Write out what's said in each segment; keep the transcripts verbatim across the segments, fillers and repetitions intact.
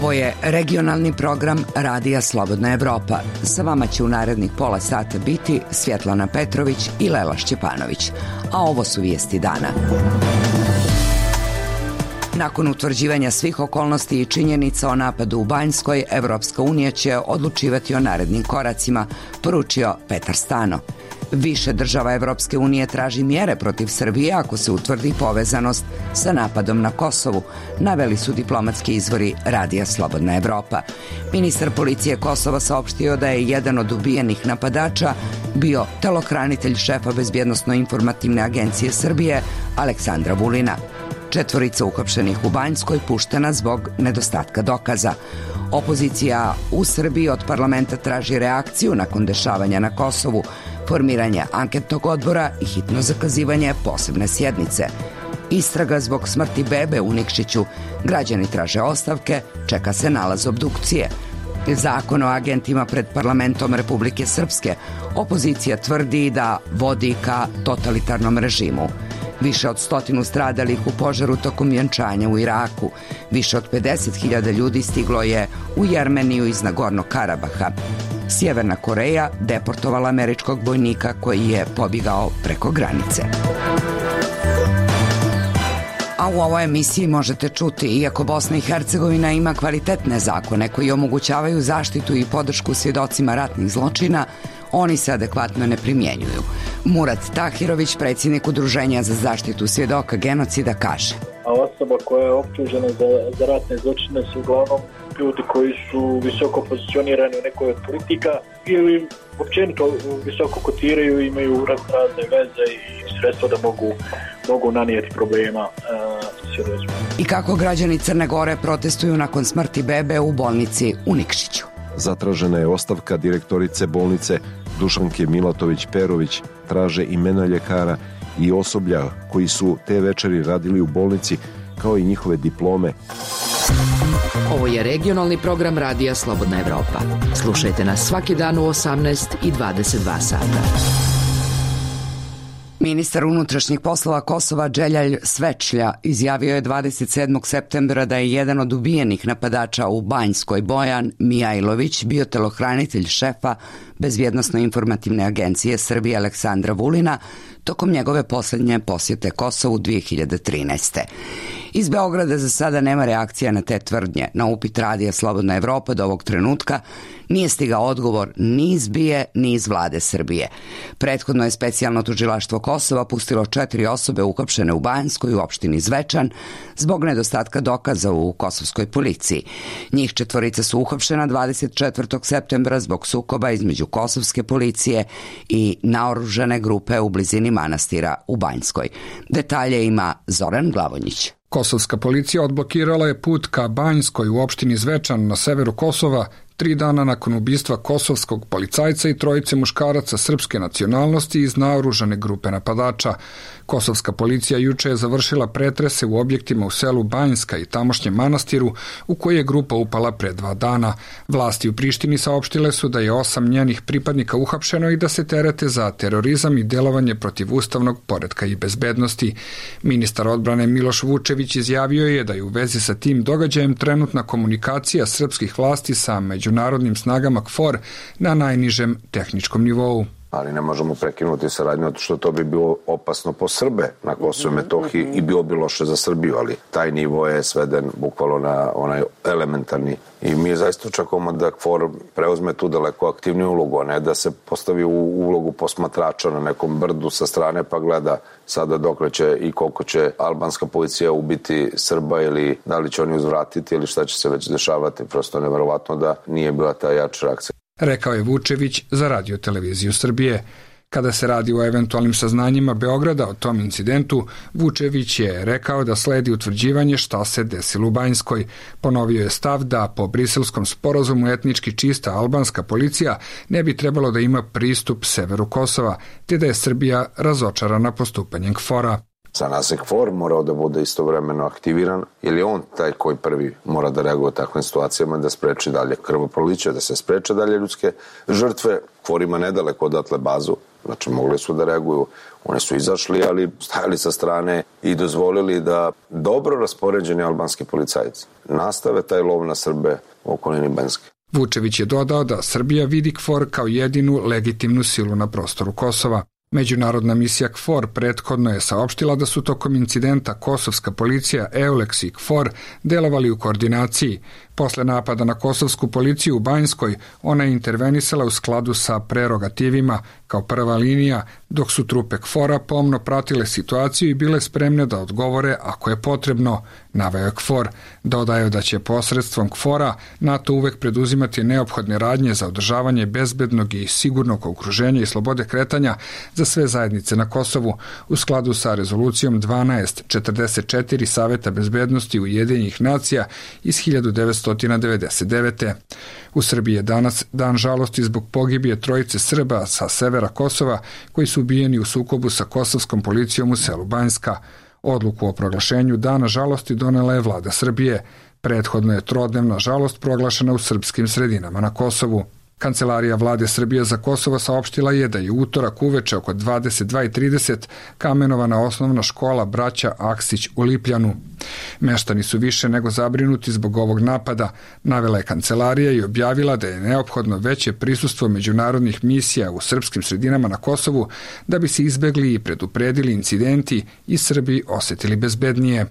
Ovo je regionalni program Radija Slobodna Evropa. Sa vama će u narednih pola sata biti Svjetlana Petrović i Lela Šćepanović. A ovo su vijesti dana. Nakon utvrđivanja svih okolnosti i činjenica o napadu u Banjskoj, Evropska unija će odlučivati o narednim koracima, poručio Petar Stano. Više država Evropske unije traži mjere protiv Srbije ako se utvrdi povezanost sa napadom na Kosovu, naveli su diplomatski izvori Radija Slobodna Evropa. Ministar policije Kosova saopštio da je jedan od ubijenih napadača bio telohranitelj šefa Bezbjednosno-informativne agencije Srbije Aleksandra Vulina. Četvorica uhapšenih u Banjskoj puštena zbog nedostatka dokaza. Opozicija u Srbiji od parlamenta traži reakciju nakon dešavanja na Kosovu, formiranje anketnog odbora i hitno zakazivanje posebne sjednice. Istraga zbog smrti bebe u Nikšiću. Građani traže ostavke, čeka se nalaz obdukcije. Zakon o agentima pred parlamentom Republike Srpske. Opozicija tvrdi da vodi ka totalitarnom režimu. Više od stotinu stradalih u požaru tokom vjenčanja u Iraku. Više od pedeset hiljada ljudi stiglo je u Jermeniju iz Nagornog Karabaha. Sjeverna Koreja deportovala američkog vojnika koji je pobjegao preko granice. A u ovoj emisiji možete čuti, iako Bosna i Hercegovina ima kvalitetne zakone koji omogućavaju zaštitu i podršku svjedocima ratnih zločina, oni se adekvatno ne primjenjuju. Murat Tahirović, predsjednik Udruženja za zaštitu svjedoka genocida, kaže: A osoba koja je optužena za, za ratne zločine su uglavnom ljudi koji su visoko pozicionirani u nekoj od politika ili općenito visoko kotiraju, imaju razne veze i sredstva da mogu, mogu nanijeti problema uh, svjedocima. I kako građani Crne Gore protestuju nakon smrti bebe u bolnici u Nikšiću. Zatražena je ostavka direktorice bolnice Dušanke Milatović-Perović, traže imena ljekara i osoblja koji su te večeri radili u bolnici, kao i njihove diplome. Ovo je regionalni program Radija Slobodna Evropa. Slušajte nas svaki dan u osamnaest i dvadeset dva sata. Ministar unutrašnjih poslova Kosova Dželjalj Svečlja izjavio je dvadeset sedmog septembra da je jedan od ubijenih napadača u Banjskoj, Bojan Mijajlović, bio telohranitelj šefa Bezbjednosno-informativne agencije Srbije Aleksandra Vulina tokom njegove posljednje posjete Kosovu dvije hiljade trinaeste. Iz Beograda za sada nema reakcija na te tvrdnje. Na upit Radija Slobodna Evropa do ovog trenutka nije stigao odgovor ni iz B I E ni iz vlade Srbije. Prethodno je specijalno tužilaštvo Kosova pustilo četiri osobe uhapšene u Banjskoj u opštini Zvečan zbog nedostatka dokaza u kosovskoj policiji. Njih četvorica su uhapšena dvadeset četvrtog septembra zbog sukoba između kosovske policije i naoružane grupe u blizini manastira u Banjskoj. Detalje ima Zoran Glavonjić. Kosovska policija odblokirala je put ka Banjskoj u opštini Zvečan na severu Kosova tri dana nakon ubistva kosovskog policajca i trojice muškaraca srpske nacionalnosti iz naoružane grupe napadača. Kosovska policija juče je završila pretrese u objektima u selu Banjska i tamošnjem manastiru u koji je grupa upala pre dva dana. Vlasti u Prištini saopštile su da je osam njenih pripadnika uhapšeno i da se terete za terorizam i delovanje protiv ustavnog poretka i bezbednosti. Ministar odbrane Miloš Vučević izjavio je da je u vezi sa tim događajem trenutna komunikacija srpskih vlasti sa međunarodnim snagama K F O R na najnižem tehničkom nivou. Ali ne možemo prekinuti saradnju, zato što to bi bilo opasno po Srbe na Kosovu i Metohiji i bilo bi loše za Srbiju, ali taj nivo je sveden bukvalno na onaj elementarni. I mi zaista očekujemo da K F O R preuzme tu daleko aktivniju ulogu, a ne da se postavi u ulogu posmatrača na nekom brdu sa strane pa gleda sada dokle će i koliko će albanska policija ubiti Srba ili da li će oni uzvratiti ili šta će se već dešavati. Prosto neverovatno da nije bila ta jača reakcija. Rekao je Vučević za Radio televiziju Srbije. Kada se radi o eventualnim saznanjima Beograda o tom incidentu, Vučević je rekao da sledi utvrđivanje šta se desilo u Banjskoj. Ponovio je stav da po briselskom sporazumu etnički čista albanska policija ne bi trebalo da ima pristup severu Kosova, te da je Srbija razočarana postupanjem K F O R-a. Za nas je K F O R morao da bude istovremeno aktiviran, jer je on taj koji prvi mora da reaguje u takvim situacijama, da spreči dalje krvoproliće, da se spreče dalje ljudske žrtve. K F O R ima nedaleko odatle bazu Znači, mogli su da reaguju. Oni su izašli, ali stajali sa strane i dozvolili da dobro raspoređeni albanski policajci nastave taj lov na Srbe u okolini Banjske. Vučević je dodao da Srbija vidi KFOR kao jedinu legitimnu silu na prostoru Kosova. Međunarodna misija KFOR prethodno je saopštila da su tokom incidenta kosovska policija, EULEX i KFOR delovali u koordinaciji. Posle napada na kosovsku policiju u Banjskoj, ona je intervenisala u skladu sa prerogativima kao prva linija, dok su trupe KFOR-a pomno pratile situaciju i bile spremne da odgovore ako je potrebno, naveo je KFOR. Dodaju da će posredstvom KFOR-a NATO uvek preduzimati neophodne radnje za održavanje bezbednog i sigurnog okruženja i slobode kretanja za sve zajednice na Kosovu u skladu sa rezolucijom dvanaest četrdeset četiri Saveta bezbednosti Ujedinjenih nacija iz hiljadu devetsto devedeset devete. U Srbiji je danas dan žalosti zbog pogibije trojice Srba sa severa Kosova koji su ubijeni u sukobu sa kosovskom policijom u selu Banjska. Odluku o proglašenju dana žalosti donela je vlada Srbije. Prethodno je trodnevna žalost proglašena u srpskim sredinama na Kosovu. Kancelarija vlade Srbije za Kosovo saopštila je da je utorak uveče oko dvadeset dva i trideset kamenovana osnovna škola braća Aksić u Lipljanu. Meštani su više nego zabrinuti zbog ovog napada, navela je kancelarija i objavila da je neophodno veće prisustvo međunarodnih misija u srpskim sredinama na Kosovu da bi se izbegli i predupredili incidenti i Srbi osetili bezbednije.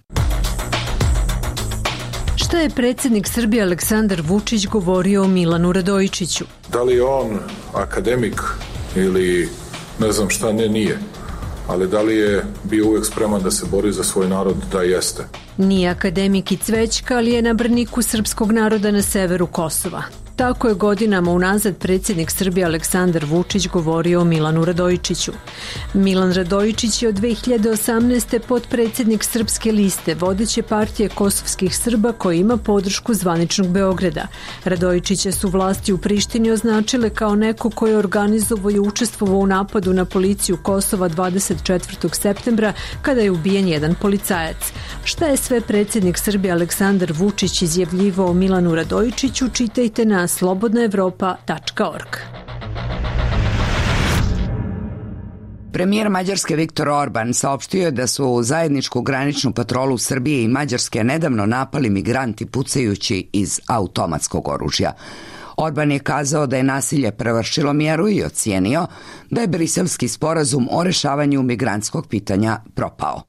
Šta je predsjednik Srbije Aleksandar Vučić govorio o Milanu Radojičiću? Da li je on akademik ili ne znam šta, ne, nije. Ali da li je bio uvek spreman da se bori za svoj narod? Da, jeste. Nije akademik i cvećka, ali je na braniku srpskog naroda na severu Kosova. Tako je godinama unazad predsjednik Srbije Aleksandar Vučić govorio o Milanu Radojičiću. Milan Radojičić je od dve hiljade osamnaeste potpredsjednik Srpske liste, vodeće partije kosovskih Srba koji ima podršku zvaničnog Beograda. Radojičića su vlasti u Prištini označile kao neko koji je organizovao i učestvovao u napadu na policiju Kosova dvadeset četvrtog septembra kada je ubijen jedan policajac. Šta je sve predsjednik Srbije Aleksandar Vučić izjavljivao o Milanu Radojičiću, čitajte na slobodna evropa tačka org. Premijer Mađarske Viktor Orban saopštio je da su zajedničku graničnu patrolu Srbije i Mađarske nedavno napali migranti pucajući iz automatskog oružja. Orban je kazao da je nasilje prevršilo mjeru i ocijenio da je briselski sporazum o rešavanju migrantskog pitanja propao.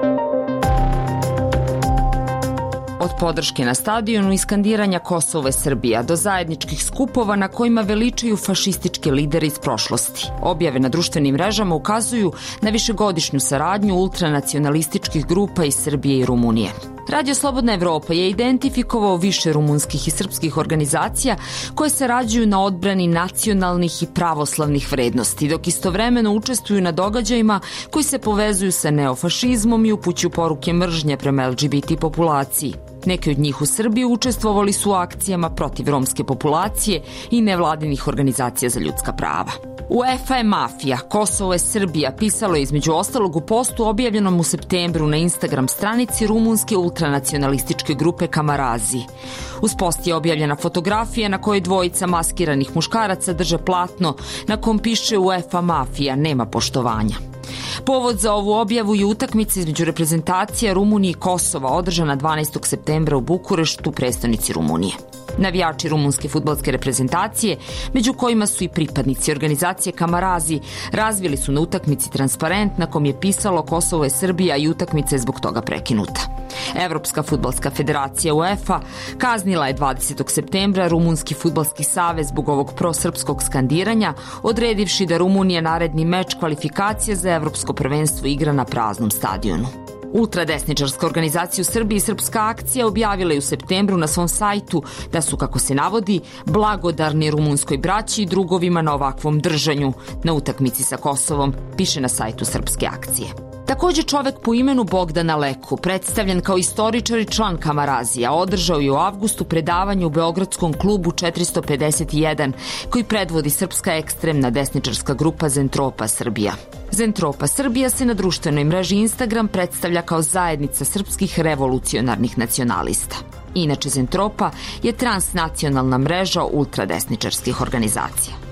Od podrške na stadionu i skandiranja Kosovo je Srbija do zajedničkih skupova na kojima veličaju fašističke lidere iz prošlosti. Objave na društvenim mrežama ukazuju na višegodišnju saradnju ultranacionalističkih grupa iz Srbije i Rumunije. Radio Slobodna Evropa je identifikovao više rumunskih i srpskih organizacija koje sarađuju na odbrani nacionalnih i pravoslavnih vrednosti, dok istovremeno učestvuju na događajima koji se povezuju sa neofašizmom i upućuju poruke mržnje prema L G B T populaciji. Neki od njih u Srbiji učestvovali su u akcijama protiv romske populacije i nevladinih organizacija za ljudska prava. UEFA je mafija, Kosovo je Srbija, pisalo je između ostalog u postu objavljenom u septembru na Instagram stranici rumunske ultranacionalističke grupe Kamarazi. Uz post je objavljena fotografija na kojoj dvojica maskiranih muškaraca drže platno na kom piše UEFA mafija, nema poštovanja. Povod za ovu objavu je utakmica između reprezentacija Rumunije i Kosova održana dvanaestog septembra u Bukureštu, prestonici Rumunije. Navijači rumunske fudbalske reprezentacije, među kojima su i pripadnici organizacije Kamarazi, razvili su na utakmici transparent na kom je pisalo Kosovo je Srbija i utakmica je zbog toga prekinuta. Evropska fudbalska federacija UEFA kaznila je dvadesetog septembra Rumunski fudbalski savez zbog ovog prosrpskog skandiranja, odredivši da Rumunija naredni meč kvalifikacije za evropsko prvenstvo igra na praznom stadionu. Ultradesničarska organizacija u Srbiji i Srpska akcija objavila je u septembru na svom sajtu da su, kako se navodi, blagodarni rumunskoj braći i drugovima na ovakvom držanju na utakmici sa Kosovom, piše na sajtu Srpske akcije. Također čovek po imenu Bogdana Leku, predstavljen kao istoričar i član Kamarazija, održao je u avgustu predavanje u Beogradskom klubu četiristo pedeset jedan, koji predvodi srpska ekstremna desničarska grupa Zentropa Srbija. Zentropa Srbija se na društvenoj mreži Instagram predstavlja kao zajednica srpskih revolucionarnih nacionalista. Inače, Zentropa je transnacionalna mreža ultradesničarskih organizacija.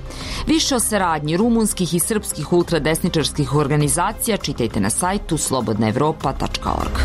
Više o saradnji rumunskih i srpskih ultradesničarskih organizacija čitajte na sajtu slobodna evropa tačka org.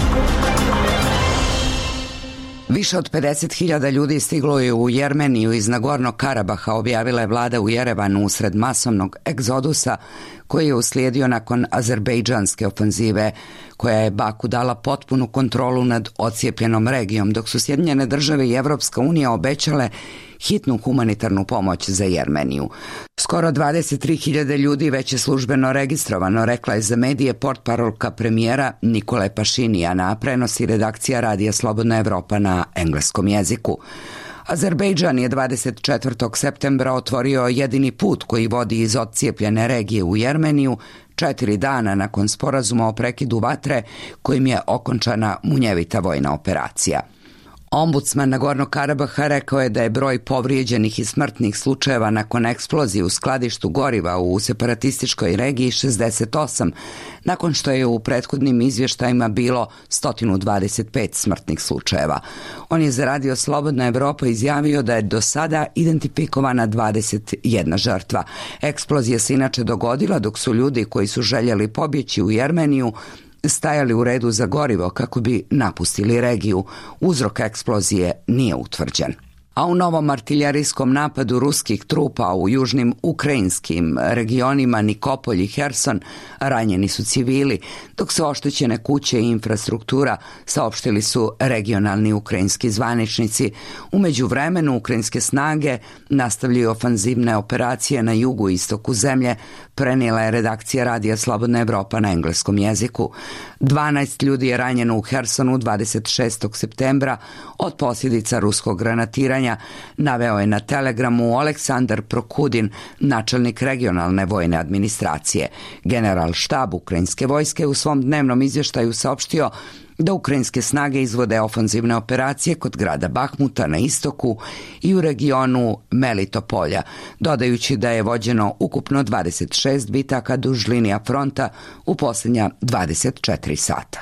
Više od pedeset hiljada ljudi stiglo je u Jermeniju iz Nagornog Karabaha, objavila je vlada u Jerevanu usred masovnog egzodusa koji je uslijedio nakon azerbejdžanske ofanzive koja je Baku dala potpunu kontrolu nad ocijepljenom regijom, dok su Sjedinjene države i Evropska unija obećale hitnu humanitarnu pomoć za Jermeniju. Skoro dvadeset tri hiljade ljudi već je službeno registrovano, rekla je za medije portparolka premijera Nikole Pašinijana, a prenosi redakcija Radija Slobodna Evropa na engleskom jeziku. Azerbejdžan je dvadeset četvrtog septembra otvorio jedini put koji vodi iz odcijepljene regije u Jermeniju, četiri dana nakon sporazuma o prekidu vatre kojim je okončana munjevita vojna operacija. Ombudsman Nagornog Karabaha rekao je da je broj povrijeđenih i smrtnih slučajeva nakon eksplozije u skladištu goriva u separatističkoj regiji šezdeset osam, nakon što je u prethodnim izvještajima bilo sto dvadeset pet smrtnih slučajeva. On je za Radio Slobodna Evropa izjavio da je do sada identifikovana dvadeset jedna žrtva. Eksplozija se inače dogodila dok su ljudi koji su željeli pobjeći u Jermeniju stajali u redu za gorivo kako bi napustili regiju. Uzrok eksplozije nije utvrđen. A u novom artiljerijskom napadu ruskih trupa u južnim ukrajinskim regionima Nikopolj i Herson ranjeni su civili, dok su oštećene kuće i infrastruktura, saopštili su regionalni ukrajinski zvaničnici. U međuvremenu ukrajinske snage nastavljaju ofanzivne operacije na jugu i istoku zemlje, prenijela je redakcija Radija Slobodna Evropa na engleskom jeziku. dvanaest ljudi je ranjeno u Hersonu dvadeset šestog septembra od posljedica ruskog granatiranja, naveo je na Telegramu Aleksandar Prokudin, načelnik regionalne vojne administracije. General štab ukrajinske vojske u svom dnevnom izvještaju saopštio da ukrajinske snage izvode ofanzivne operacije kod grada Bahmuta na istoku i u regionu Melitopolja, dodajući da je vođeno ukupno dvadeset šest bitaka duž linija fronta u posljednja dvadeset četiri sata.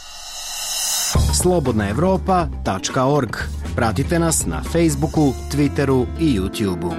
slobodna evropa tačka org. Pratite nas na Facebooku, Twitteru i YouTubeu.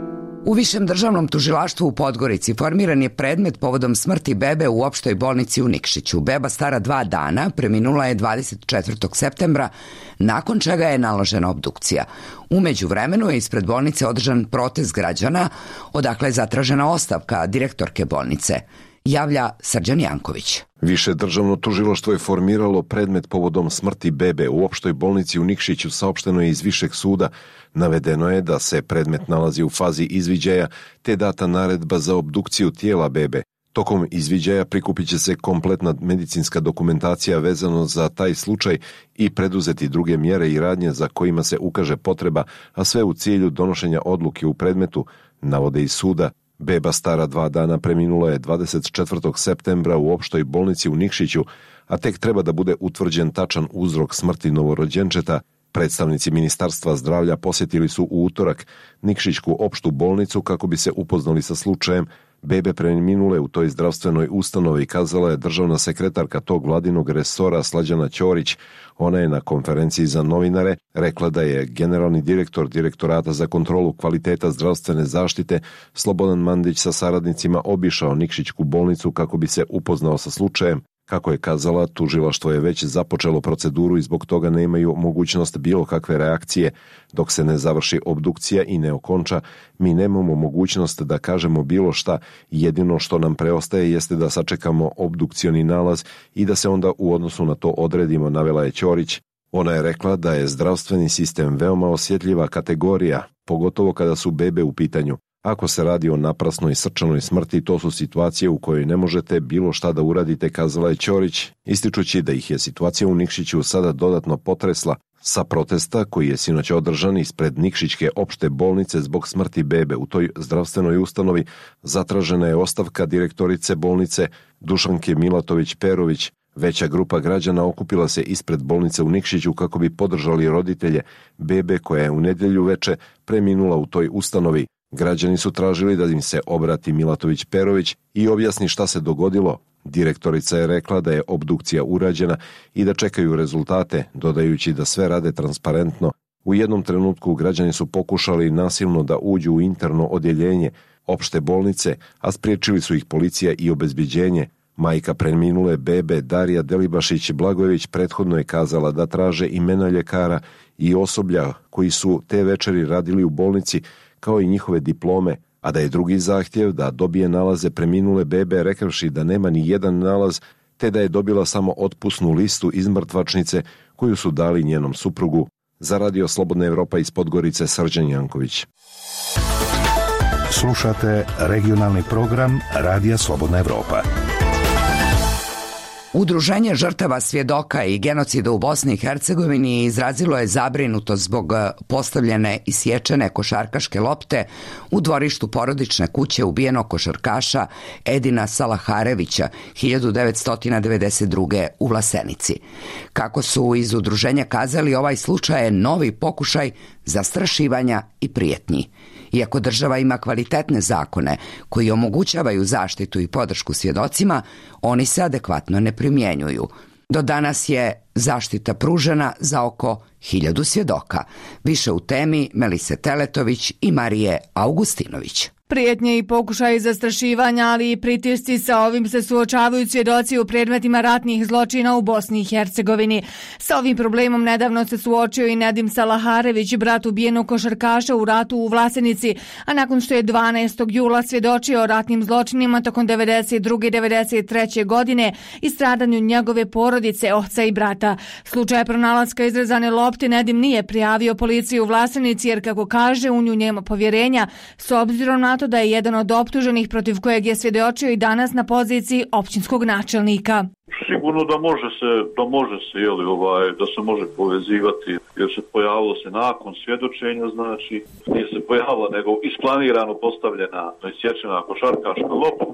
U Višem državnom tužilaštvu u Podgorici formiran je predmet povodom smrti bebe u opštoj bolnici u Nikšiću. Beba stara dva dana preminula je dvadeset četvrtog septembra, nakon čega je naložena obdukcija. U međuvremenu je ispred bolnice održan protest građana, odakle je zatražena ostavka direktorke bolnice. Javlja Srđan Janković. Više državno tužilaštvo je formiralo predmet povodom smrti bebe u opštoj bolnici u Nikšiću, saopšteno je iz Višeg suda. Navedeno je da se predmet nalazi u fazi izviđaja, te data naredba za obdukciju tijela bebe. Tokom izviđaja prikupit će se kompletna medicinska dokumentacija vezano za taj slučaj i preduzeti druge mjere i radnje za kojima se ukaže potreba, a sve u cilju donošenja odluke u predmetu, navode iz suda. Beba stara dva dana preminula je dvadeset četvrtog septembra u opštoj bolnici u Nikšiću, a tek treba da bude utvrđen tačan uzrok smrti novorođenčeta. Predstavnici Ministarstva zdravlja posjetili su u utorak Nikšićku opštu bolnicu kako bi se upoznali sa slučajem. Bebe preminule u toj zdravstvenoj ustanovi, kazala je državna sekretarka tog vladinog resora Slađana Ćorić. Ona je na konferenciji za novinare rekla da je generalni direktor Direktorata za kontrolu kvaliteta zdravstvene zaštite Slobodan Mandić sa saradnicima obišao Nikšićku bolnicu kako bi se upoznao sa slučajem. Kako je kazala, tužilaštvo je već započelo proceduru i zbog toga nemaju mogućnost bilo kakve reakcije. Dok se ne završi obdukcija i ne okonča, mi nemamo mogućnost da kažemo bilo šta. Jedino što nam preostaje jeste da sačekamo obdukcioni nalaz i da se onda u odnosu na to odredimo, navela je Ćorić. Ona je rekla da je zdravstveni sistem veoma osjetljiva kategorija, pogotovo kada su bebe u pitanju. Ako se radi o naprasnoj srčanoj smrti, to su situacije u kojoj ne možete bilo šta da uradite, kazala je Ćorić, ističući da ih je situacija u Nikšiću sada dodatno potresla. Sa protesta koji je sinoć održan ispred Nikšićke opšte bolnice zbog smrti bebe u toj zdravstvenoj ustanovi, zatražena je ostavka direktorice bolnice Dušanke Milatović-Perović. Veća grupa građana okupila se ispred bolnice u Nikšiću kako bi podržali roditelje bebe koja je u nedjelju veče preminula u toj ustanovi. Građani su tražili da im se obrati Milatović-Perović i objasni šta se dogodilo. Direktorica je rekla da je obdukcija urađena i da čekaju rezultate, dodajući da sve rade transparentno. U jednom trenutku građani su pokušali nasilno da uđu u interno odjeljenje. opšte bolnice, a spriječili su ih policija i obezbeđenje. Majka preminule bebe Darija Delibašić-Blagojević prethodno je kazala da traže imena ljekara i osoblja koji su te večeri radili u bolnici, kao i njihove diplome, a da je drugi zahtjev da dobije nalaze preminule bebe rekavši da nema ni jedan nalaz, te da je dobila samo otpusnu listu iz mrtvačnice koju su dali njenom suprugu. Za Radio Slobodna Evropa iz Podgorice, Srđan Janković. Slušate regionalni program Radija Slobodna Evropa. Udruženje žrtava svjedoka i genocida u Bosni i Hercegovini izrazilo je zabrinutost zbog postavljene i sječene košarkaške lopte u dvorištu porodične kuće ubijenog košarkaša Edina Salaharevića hiljadu devetsto devedeset druge. u Vlasenici. Kako su iz udruženja kazali, ovaj slučaj je novi pokušaj zastrašivanja i prijetnji. Iako država ima kvalitetne zakone koji omogućavaju zaštitu i podršku svjedocima, oni se adekvatno ne primjenjuju. Do danas je zaštita pružena za oko hiljadu svjedoka. Više u temi Melise Teletović i Marije Augustinović. Prijetnje i pokušaji zastrašivanja, ali i pritisci, sa ovim se suočavaju svjedoci u predmetima ratnih zločina u Bosni i Hercegovini. Sa ovim problemom nedavno se suočio i Nedim Salaharević, brat ubijenog košarkaša u ratu u Vlasenici, a nakon što je dvanaestog jula svjedočio o ratnim zločinima tokom devedeset druge. i devedeset treće. godine i stradanju njegove porodice, oca i brata. Slučaj pronalaska izrezane lopte Nedim nije prijavio policiji u Vlasenici jer, kako kaže, u nju nema povjerenja, s obzirom na to da je jedan od optuženih protiv kojeg je svjedočio i danas na poziciji općinskog načelnika. Sigurno da može se, da može se, jeli, ovaj, da se može povezivati, jer se pojavilo se nakon svjedočenja, znači nije se pojavila nego isplanirano postavljena, isječena košarkaška lopta.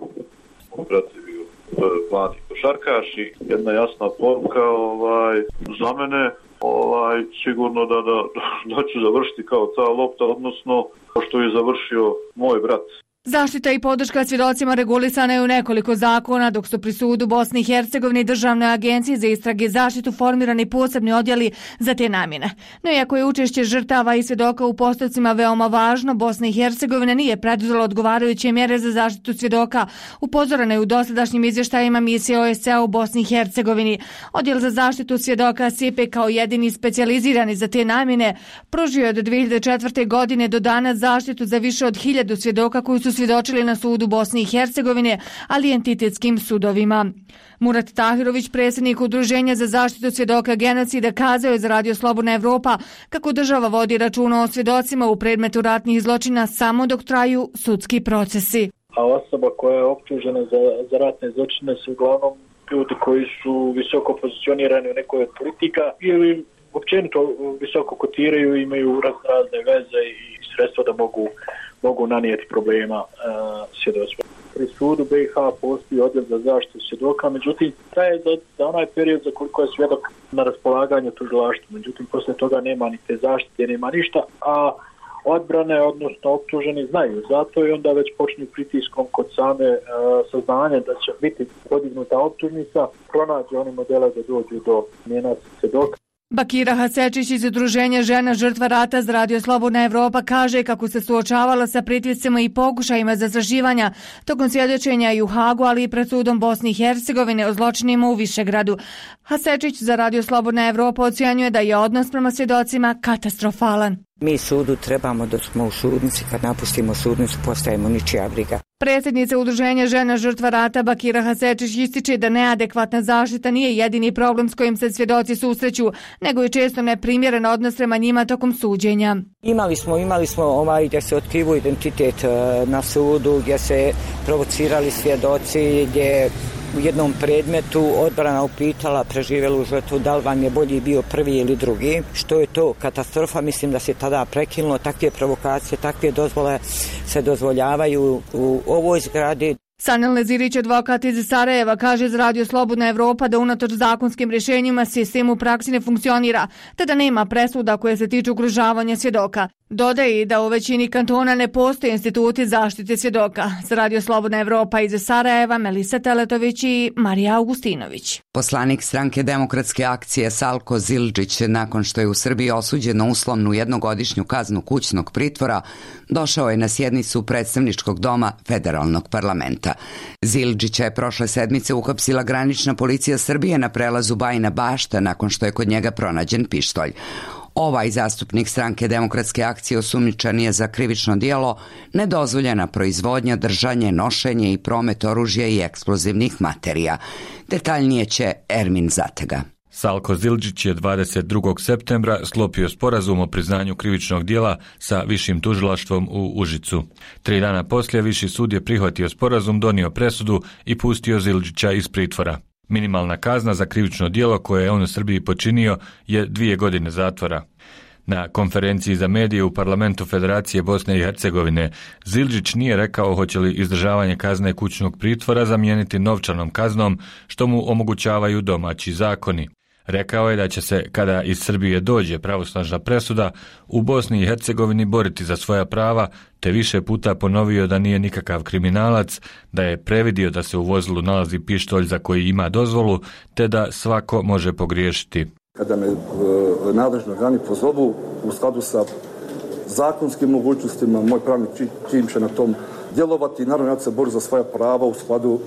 Brat je bio mladi košarkaš i jedna jasna poruka, ovaj, za mene, ovaj, sigurno da, da, da ću završiti kao ta lopta, odnosno što je završio moj brat. Zaštita i podrška svjedocima regulisana je u nekoliko zakona, dok su pri sudu Bosni i Hercegovini Državnoj agenciji za istrage i zaštitu formirani posebni odjeli za te namjene. No iako je učešće žrtava i svjedoka u postupcima veoma važno, Bosna i Hercegovina nije preduzela odgovarajuće mjere za zaštitu svjedoka, upozorena je u dosadašnjim izvještajima misije O S C E u Bosni i Hercegovini. Odjel za zaštitu svjedoka S I P E kao jedini specijalizirani za te namjene pružio je do dvije hiljade četvrte. godine do danas zaštitu za više od hiljadu svjedoka koji su svjedočili na sudu Bosne i Hercegovine, ali i entitetskim sudovima. Murat Tahirović, predsjednik Udruženja za zaštitu svjedoka genocida, kazao je za Radio Slobodna Evropa kako država vodi računa o svjedocima u predmetu ratnih zločina samo dok traju sudski procesi. A osoba koja je optužena za, za ratne zločine su uglavnom ljudi koji su visoko pozicionirani u nekoj od politika ili općenito visoko kotiraju, imaju razne veze i sredstva da mogu mogu nanijeti problema uh, svjedocima. Pri sudu B i H postoji odjel za zaštitu svjedoka, međutim, taj je za, za onaj period za koliko je svjedok na raspolaganju tužilaštvu. Međutim, poslije toga nema ni te zaštite, nema ništa, a odbrane, odnosno optuženi, znaju. Zato i onda već počinju pritiskom kod same uh, saznanja da će biti podignuta optužnica, pronađe oni modele da dođu do smjena svjedoka. Bakira Hasečić iz Udruženja žena žrtva rata za Radio Slobodna Evropa kaže kako se suočavala sa pritiscima i pokušajima zastrašivanja tokom svjedočenja i u Hagu, ali i pred sudom Bosne i Hercegovine o zločinima u Višegradu. Hasečić za Radio Slobodna Evropa ocjenjuje da je odnos prema svjedocima katastrofalan. Mi sudu trebamo dok smo u sudnici, kad napustimo sudnicu postajemo ničija briga. Predsjednica Udruženja žena žrtva rata Bakira Hasečić ističe da neadekvatna zaštita nije jedini problem s kojim se svjedoci susreću, nego i često neprimjeren odnos prema njima tokom suđenja. Imali smo, imali smo ovaj gdje se otkrivu identitet na sudu, gdje se provocirali svjedoci, gdje u jednom predmetu odbrana upitala preživjelu žrtvu da li vam je bolji bio prvi ili drugi. Što je to katastrofa, mislim da se tada prekinulo. Takve provokacije, takve dozvole se dozvoljavaju u ovoj zgradi. Sanel Nezirić, advokat iz Sarajeva, kaže za Radio Slobodna Evropa da unatoč zakonskim rješenjima sistem u praksi ne funkcionira, te da nema presuda koje se tiču ugrožavanja svjedoka. Dodaje da u većini kantona ne postoje instituti zaštite svjedoka. Za Radio Slobodna Evropa iz Sarajeva, Melisa Teletović i Marija Augustinović. Poslanik stranke Demokratske akcije Salko Zildžić, nakon što je u Srbiji osuđen na uslovnu jednogodišnju kaznu kućnog pritvora, došao je na sjednicu predstavničkog doma Federalnog parlamenta. Zildžića je prošle sedmice uhapsila granična policija Srbije na prelazu Bajina Bašta nakon što je kod njega pronađen pištolj. Ovaj zastupnik stranke Demokratske akcije osumnjičen je za krivično djelo nedozvoljena proizvodnja, držanje, nošenje i promet oružja i eksplozivnih materija. Detaljnije će Ermin Zatega. Salko Zildžić je dvadeset drugog septembra sklopio sporazum o priznanju krivičnog djela sa višim tužilaštvom u Užicu. Tri dana poslije viši sud je prihvatio sporazum, donio presudu i pustio Zildžića iz pritvora. Minimalna kazna za krivično djelo koje je on u Srbiji počinio je dvije godine zatvora. Na konferenciji za medije u parlamentu Federacije Bosne i Hercegovine Zildžić nije rekao hoće li izdržavanje kazne kućnog pritvora zamijeniti novčanom kaznom, što mu omogućavaju domaći zakoni. Rekao je da će se, kada iz Srbije dođe pravosnažna presuda, u Bosni i Hercegovini boriti za svoja prava, te više puta ponovio da nije nikakav kriminalac, da je previdio da se u vozilu nalazi pištolj za koji ima dozvolu, te da svako može pogriješiti. Kada me e, nadležni organi pozovu u skladu sa zakonskim mogućnostima, moj pravni tim će na tom djelovati. Naravno, ja se borim za svoja prava u skladu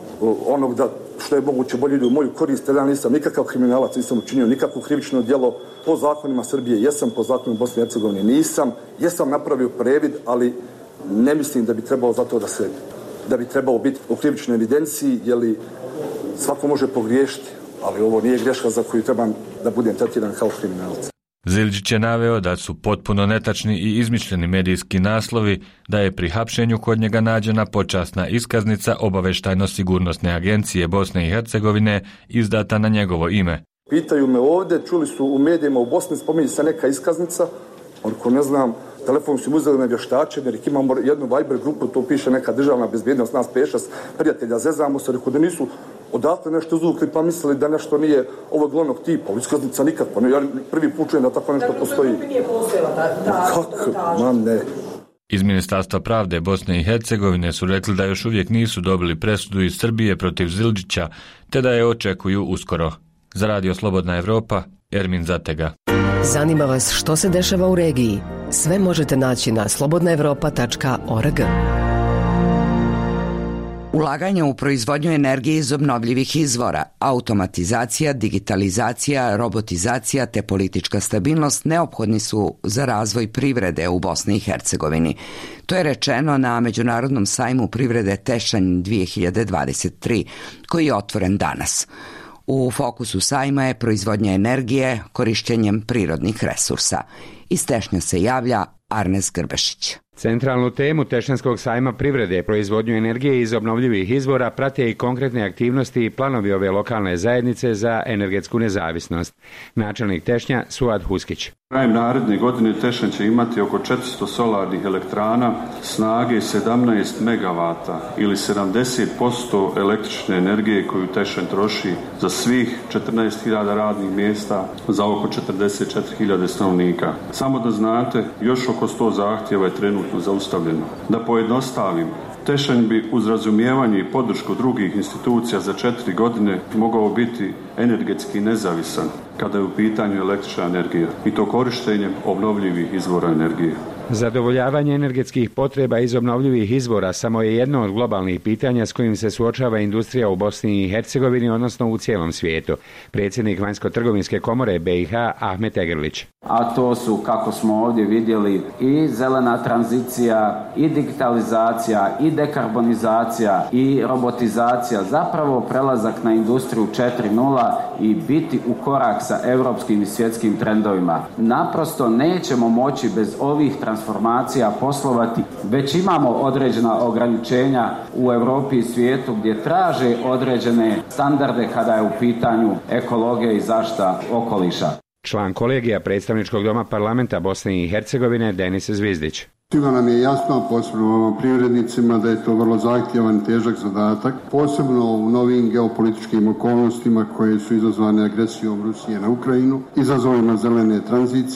onog da što je moguće bolje ide u moju korist, jer ja nisam nikakav kriminalac, nisam učinio nikakvo krivično djelo. Po zakonima Srbije jesam, po zakonima Bosne i Hercegovine nisam. Jesam napravio previd, ali ne mislim da bi trebalo zato da se da bi trebalo biti u krivičnoj evidenciji, jer svako može pogriješiti, ali ovo nije greška za koju trebam da budem tretiran kao kriminalac. Zildžić je naveo da su potpuno netačni i izmišljeni medijski naslovi da je pri hapšenju kod njega nađena počasna iskaznica Obaveštajno-sigurnosne agencije Bosne i Hercegovine izdata na njegovo ime. Pitaju me ovdje, čuli su u medijima u Bosni, spominje se neka iskaznica, ako ne znam, telefon su im uzeli na vještačenje, jer imamo jednu Viber grupu, to piše neka državna bezbjednost, nas pet šest prijatelja, zezamo se, rekao da nisu odatle nešto izvukli pa mislili da nešto nije ovog glavnog tipa, iskaznica nikakva, ja prvi put čujem da tako nešto postoji. Kako? Ma ne. Iz Ministarstva pravde Bosne i Hercegovine su rekli da još uvijek nisu dobili presudu iz Srbije protiv Zildžića, te da je očekuju uskoro. Za Radio Slobodna Evropa, Ermin Zatega. Zanima vas što se dešava u regiji? Sve možete naći na slobodna evropa tačka org. Ulaganje u proizvodnju energije iz obnovljivih izvora, automatizacija, digitalizacija, robotizacija te politička stabilnost neophodni su za razvoj privrede u Bosni i Hercegovini. To je rečeno na Međunarodnom sajmu privrede Tešanj dvije hiljade dvadeset tri, koji je otvoren danas. U fokusu sajma je proizvodnja energije korišćenjem prirodnih resursa. Iz Tešnja se javlja Arnes Grbešić. Centralnu temu Tešanskog sajma privrede, proizvodnju energije iz obnovljivih izvora, prate i konkretne aktivnosti i planovi ove lokalne zajednice za energetsku nezavisnost. Načelnik Tešnja Suad Huskić. Krajem naredne godine Tešanj će imati oko četiristo solarnih elektrana snage sedamnaest megavata ili sedamdeset posto električne energije koju Tešanj troši za svih četrnaest hiljada radnih mjesta za oko četrdeset četiri hiljade stanovnika. Samo da znate, još oko sto zahtjeva je trenutno zaustavljeno. Da pojednostavim, Tešanj bi uz razumijevanje i podršku drugih institucija za četiri godine mogao biti energetski nezavisan kada je u pitanju električna energija i to korištenjem obnovljivih izvora energije. Zadovoljavanje energetskih potreba iz obnovljivih izvora samo je jedno od globalnih pitanja s kojim se suočava industrija u Bosni i Hercegovini, odnosno u cijelom svijetu. Predsjednik Vanjsko-trgovinske komore B i H Ahmet Egrlić. A to su, kako smo ovdje vidjeli, i zelena tranzicija, i digitalizacija, i dekarbonizacija, i robotizacija, zapravo prelazak na industriju četiri nula i biti u korak sa europskim i svjetskim trendovima. Naprosto nećemo moći bez ovih transformacija poslovati, već imamo određena ograničenja u Europi i svijetu gdje traže određene standarde kada je u pitanju ekologija i zaštita okoliša. Član kolegija predstavničkog doma parlamenta Bosne i Hercegovine Denis Zvizdić. Svima nam je jasno, posebno ovim privrednicima, da je to vrlo zahtjevan i težak zadatak, posebno u novim geopolitičkim okolnostima koje su izazvane agresijom Rusije na Ukrajinu, izazovima zelene tranzicije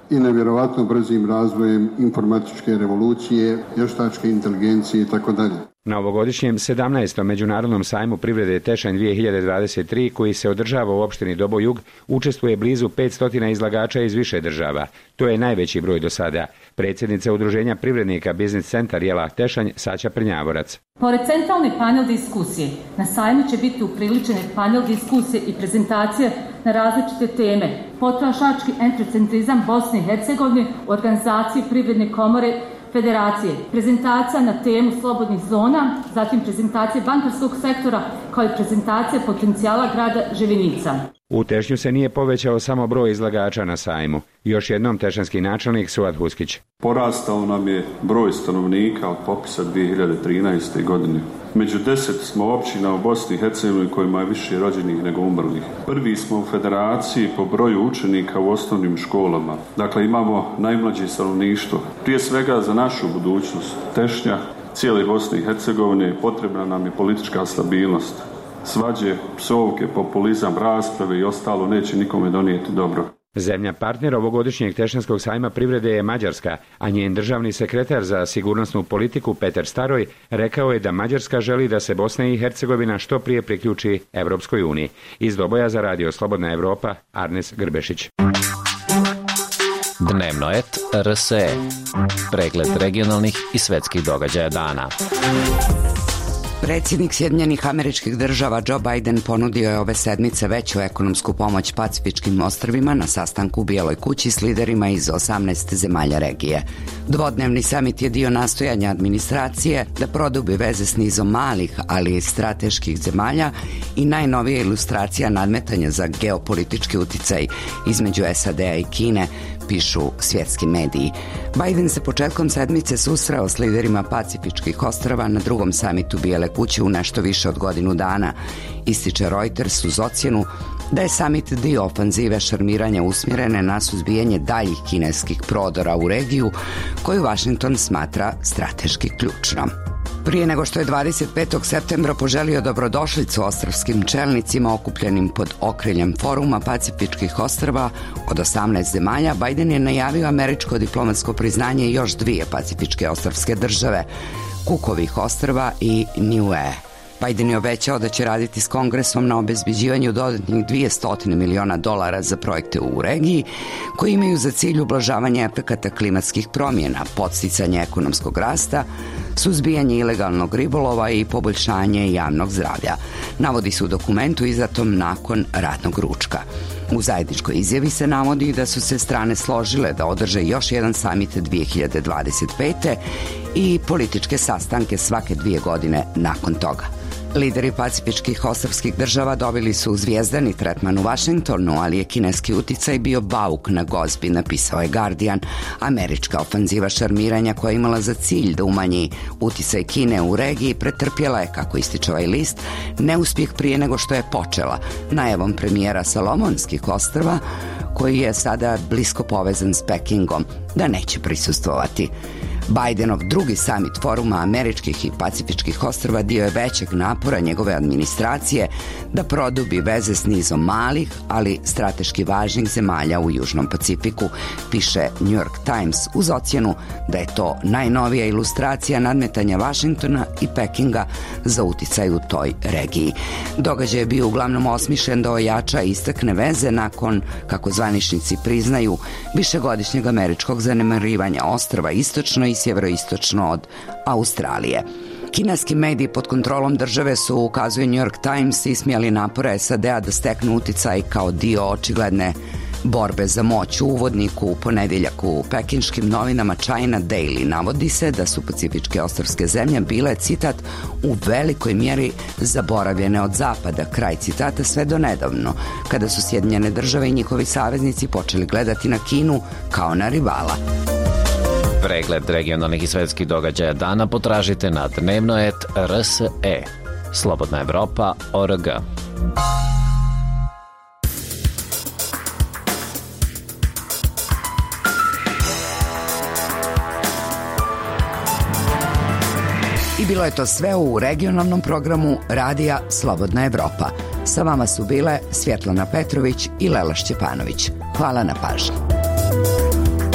i nevjerovatno brzim razvojem informatičke revolucije, vještačke inteligencije itd. Na ovogodišnjem sedamnaestom Međunarodnom sajmu privrede Tešanj dvije hiljade dvadeset tri, koji se održava u opštini Doboj Jug, učestvuje blizu petsto izlagača iz više država. To je najveći broj do sada. Predsjednica Udruženja privrednika Biznis Centar Jelah Tešanj, Saća Prnjavorac. Pored centralne panel diskusije, na sajmu će biti upriličene panel diskusije i prezentacije na različite teme. Potrošački entrecentrizam Bosne i Hercegovine u organizaciji Privredne komore Federacije, prezentacija na temu slobodnih zona, zatim prezentacija bankarskog sektora kao i prezentacija potencijala grada Ževinica. U Tešnju se nije povećao samo broj izlagača na sajmu. Još jednom tešanski načelnik Suad Huskić. Porastao nam je broj stanovnika od popisa dvije hiljade trinaeste. godine. Među deset smo općina u Bosni i Hercegovini kojima je više rođenih nego umrlih. Prvi smo u federaciji po broju učenika u osnovnim školama. Dakle, imamo najmlađe stanovništvo. Prije svega za našu budućnost Tešnja, cijele Bosne i Hercegovine, potrebna nam je politička stabilnost. Svađe, psovke, populizam, rasprave i ostalo neće nikome donijeti dobro. Zemlja partner ovogodišnjeg Tešanskog sajma privrede je Mađarska, a njen državni sekretar za sigurnosnu politiku Petar Staroj rekao je da Mađarska želi da se Bosna i Hercegovina što prije priključi Evropskoj uniji. Iz Doboja za Radio Slobodna Evropa, Arnes Grbešić. Dnevno et R S E. Pregled regionalnih i svetskih događaja dana. Predsjednik Sjedinjenih Američkih Država Joe Biden ponudio je ove sedmice veću ekonomsku pomoć Pacifičkim ostrvima na sastanku u Bijeloj kući s liderima iz osamnaest zemalja regije. Dvodnevni samit je dio nastojanja administracije da produbi veze s nizom malih, ali i strateških zemalja i najnovija ilustracija nadmetanja za geopolitički uticaj između S A D-a i Kine, pišu svjetski mediji. Biden se početkom sedmice susreo s liderima Pacifičkih ostrva na drugom samitu Bijele kuće u nešto više od godinu dana. Ističe Reuters uz ocjenu da je samit dio ofanzive šarmiranja usmjerene na suzbijanje daljih kineskih prodora u regiju, koju Washington smatra strateški ključnom. Prije nego što je dvadeset petog septembra poželio dobrodošlicu ostrvskim čelnicima okupljenim pod okriljem foruma Pacifičkih ostrva od osamnaest zemalja, Biden je najavio američko diplomatsko priznanje još dvije pacifičke ostrvske države, Cookovih ostrva i Niue. Biden je obećao da će raditi s Kongresom na obezbeđivanju dodatnih dvjesto miliona dolara za projekte u regiji koji imaju za cilj ublažavanje efekata klimatskih promjena, podsticanje ekonomskog rasta, suzbijanje ilegalnog ribolova i poboljšanje javnog zdravlja, navodi se u dokumentu izdatom nakon ratnog ručka. U zajedničkoj izjavi se navodi da su se strane složile da održe još jedan samit dvije hiljade dvadeset pete i političke sastanke svake dvije godine nakon toga. Lideri pacifičkih ostrvskih država dobili su zvijezdani tretman u Washingtonu, ali je kineski uticaj bio bauk na gozbi, napisao je Guardian. Američka ofanziva šarmiranja koja je imala za cilj da umanji uticaj Kine u regiji pretrpjela je, kako ističe ovaj list, neuspjeh prije nego što je počela, najavom premijera Salomonskih ostrva, koji je sada blisko povezan s Pekingom, da neće prisustvovati. Bidenov drugi samit foruma američkih i pacifičkih ostrva dio je većeg napora njegove administracije da produbi veze s nizom malih, ali strateški važnih zemalja u Južnom Pacifiku, piše New York Times uz ocjenu da je to najnovija ilustracija nadmetanja Vašingtona i Pekinga za uticaj u toj regiji. Događaj je bio uglavnom osmišljen da ojača i istakne veze nakon, kako zvaničnici priznaju, višegodišnjeg američkog zanemarivanja ostrva istočno i sjeveroistočno od Australije. Kineski mediji pod kontrolom države su, ukazuje New York Times, ismijali napore S A D-a da steknu uticaj kao dio očigledne borbe za moć. U uvodniku u ponedjeljak u pekinškim novinama China Daily navodi se da su pacifičke ostrvske zemlje bile, citat, u velikoj mjeri zaboravljene od zapada, kraj citata, sve do nedavno, kada su Sjedinjene države i njihovi saveznici počeli gledati na Kinu kao na rivala. Pregled regionalnih i svetskih događaja dana potražite na dnevno et R S E. Slobodna Evropa O R G. I bilo je to sve u regionalnom programu Radija Slobodna Evropa. Sa vama su bile Svjetlana Petrović i Lela Šćepanović. Hvala na pažnji.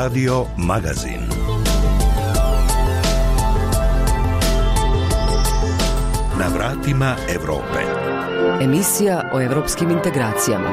Radio Magazin. Na vratima Evrope. Emisija o evropskim integracijama.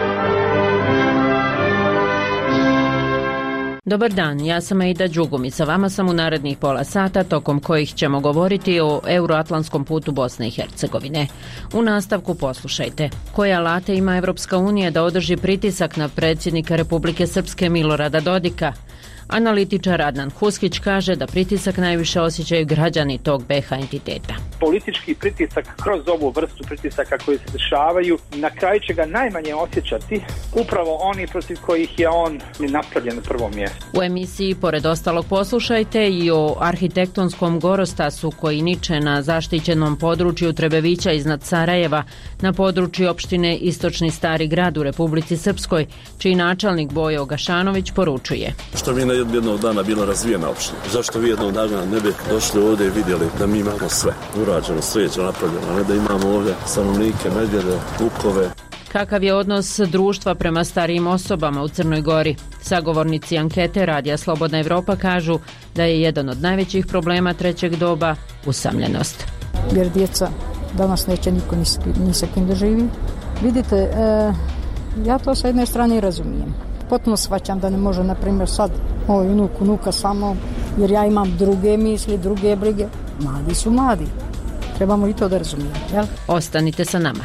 Dobar dan, ja sam Aida Đugum i sa vama sam u narednih pola sata tokom kojih ćemo govoriti o euroatlantskom putu Bosne i Hercegovine. U nastavku poslušajte. Koje alate ima Evropska unija da održi pritisak na predsjednika Republike Srpske Milorada Dodika? Analitičar Adnan Huskić kaže da pritisak najviše osjećaju građani tog be ha entiteta. Politički pritisak kroz ovu vrstu pritisaka koji se dešavaju, na kraju će ga najmanje osjećati upravo oni protiv kojih je on napravljen na prvom mjestu. U emisiji, pored ostalog, poslušajte i o arhitektonskom gorostasu koji niče na zaštićenom području Trebevića iznad Sarajeva, na području opštine Istočni Stari grad u Republici Srpskoj, čiji načelnik Bojo Gašanović poručuje. Što mi na jednog dana bila razvijena opština. Zašto vi jednog dana ne bi došli ovdje i vidjeli da mi imamo sve urađeno, sređeno, napravljeno, a ne da imamo ovdje stanovnike, medvjede, vukove. Kakav je odnos društva prema starijim osobama u Crnoj Gori? Sagovornici ankete Radija Slobodna Evropa kažu da je jedan od najvećih problema trećeg doba usamljenost. Jer djeca danas neće niko ni sa kim da živi. Vidite, e, ja to sa jedne strane razumijem. Potpuno shvaćam da ne može, na primjer, sad moj unuk, unuka sa mnom, jer ja imam druge misli, druge brige. Mladi su mladi. Trebamo i to da razumijemo, jel? Ostanite sa nama.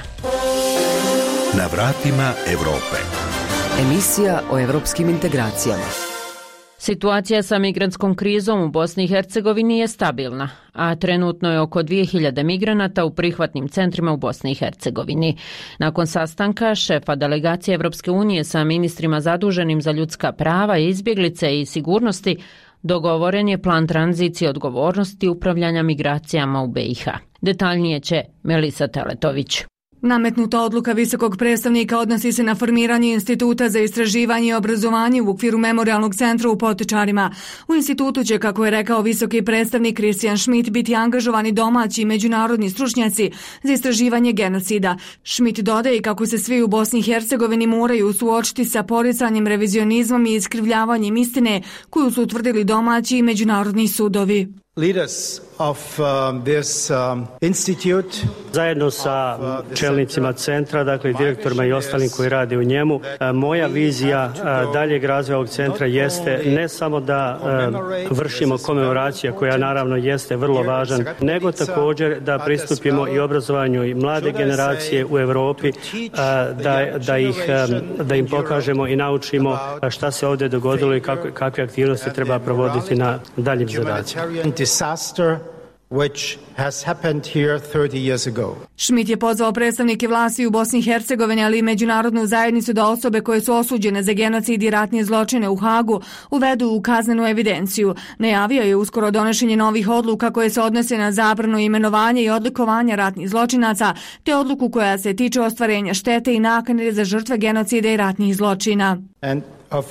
Na vratima Evrope. Emisija o evropskim integracijama. Situacija sa migrantskom krizom u Bosni i Hercegovini je stabilna, a trenutno je oko dvije hiljade migranata u prihvatnim centrima u Bosni i Hercegovini. Nakon sastanka šefa delegacije Evropske unije sa ministrima zaduženim za ljudska prava, izbjeglice i sigurnosti, dogovoren je plan tranzicije odgovornosti upravljanja migracijama u be i ha. Detaljnije će Melisa Teletović. Nametnuta odluka visokog predstavnika odnosi se na formiranje Instituta za istraživanje i obrazovanje u okviru Memorijalnog centra u Potočarima. U institutu će, kako je rekao visoki predstavnik Christian Schmidt, biti angažovani domaći i međunarodni stručnjaci za istraživanje genocida. Schmidt dodaje kako se svi u Bosni i Hercegovini moraju suočiti sa poricanjem, revizionizmom i iskrivljavanjem istine koju su utvrdili domaći i međunarodni sudovi. Leaders of um, this um, institute, zajedno sa čelnicima centra, dakle direktorima i ostalim koji rade u njemu, moja vizija daljeg razvoja ovog centra jeste ne samo da vršimo komemoraciju, koja naravno jeste vrlo važan, nego također da pristupimo i obrazovanju i mlade generacije u Europi, da, da, ih, da im pokažemo i naučimo šta se ovdje dogodilo i kako, kakve aktivnosti treba provoditi na daljim zadacima. Disaster which has happened here thirty years ago. Schmidt je pozvao predstavnike vlasti u Bosni i Hercegovini, ali i međunarodnu zajednicu da osobe koje su osuđene za genocid i ratne zločine u Hagu uvedu u kaznenu evidenciju. Najavio je uskoro donošenje novih odluka koje se odnose na zabranu imenovanja i odlikovanja ratnih zločinaca, te odluku koja se tiče ostvarenja štete i naknade za žrtve genocida i ratnih zločina. And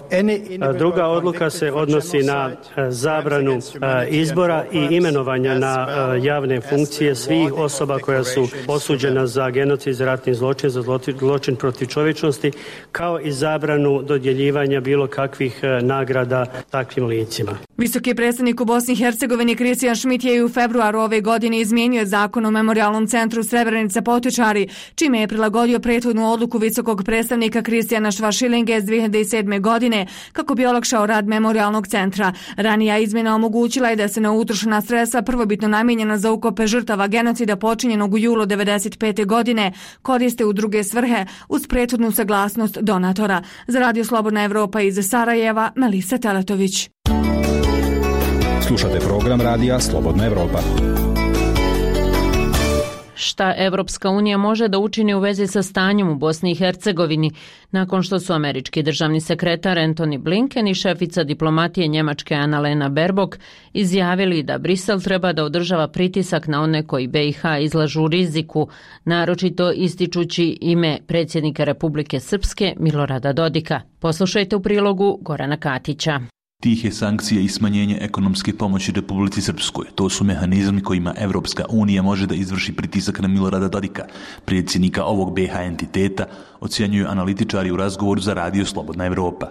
druga odluka se odnosi na zabranu izbora i imenovanja na javne funkcije svih osoba koja su osuđena za genocid, za ratni zločin, za zločin protiv čovječnosti, kao i zabranu dodjeljivanja bilo kakvih nagrada takvim licima. Visoki predstavnik u Bosni i Hercegovini Christian Schmidt je u februaru ove godine izmijenio zakon o Memorijalnom centru Srebrenica Potočari, čime je prilagodio prethodnu odluku visokog predstavnika Kristijana Švašilinge iz dvije hiljade sedme. godine kako bi olakšao rad Memorijalnog centra. Ranija izmjena omogućila je da se na utrošena sredstva prvobitno namijenjena za ukope žrtava genocida počinjenog u julu devedeset pete. godine koriste u druge svrhe uz prethodnu saglasnost donatora. Za Radio Slobodna Evropa iz Sarajeva, Melisa Teletović. Slušate program Radija Slobodna Evropa. Šta Evropska unija može da učini u vezi sa stanjem u Bosni i Hercegovini nakon što su američki državni sekretar Antony Blinken i šefica diplomatije Njemačke Annalena Baerbock izjavili da Brisel treba da održava pritisak na one koji be i ha izlažu riziku, naročito ističući ime predsjednika Republike Srpske Milorada Dodika. Poslušajte u prilogu Gorana Katića. Tihe sankcije i smanjenje ekonomske pomoći Republici Srpskoj. To su mehanizmi kojima Evropska unija može da izvrši pritisak na Milorada Dodika, predsjednika ovog be ha entiteta, ocjenjuju analitičari u razgovoru za Radio Slobodna Evropa.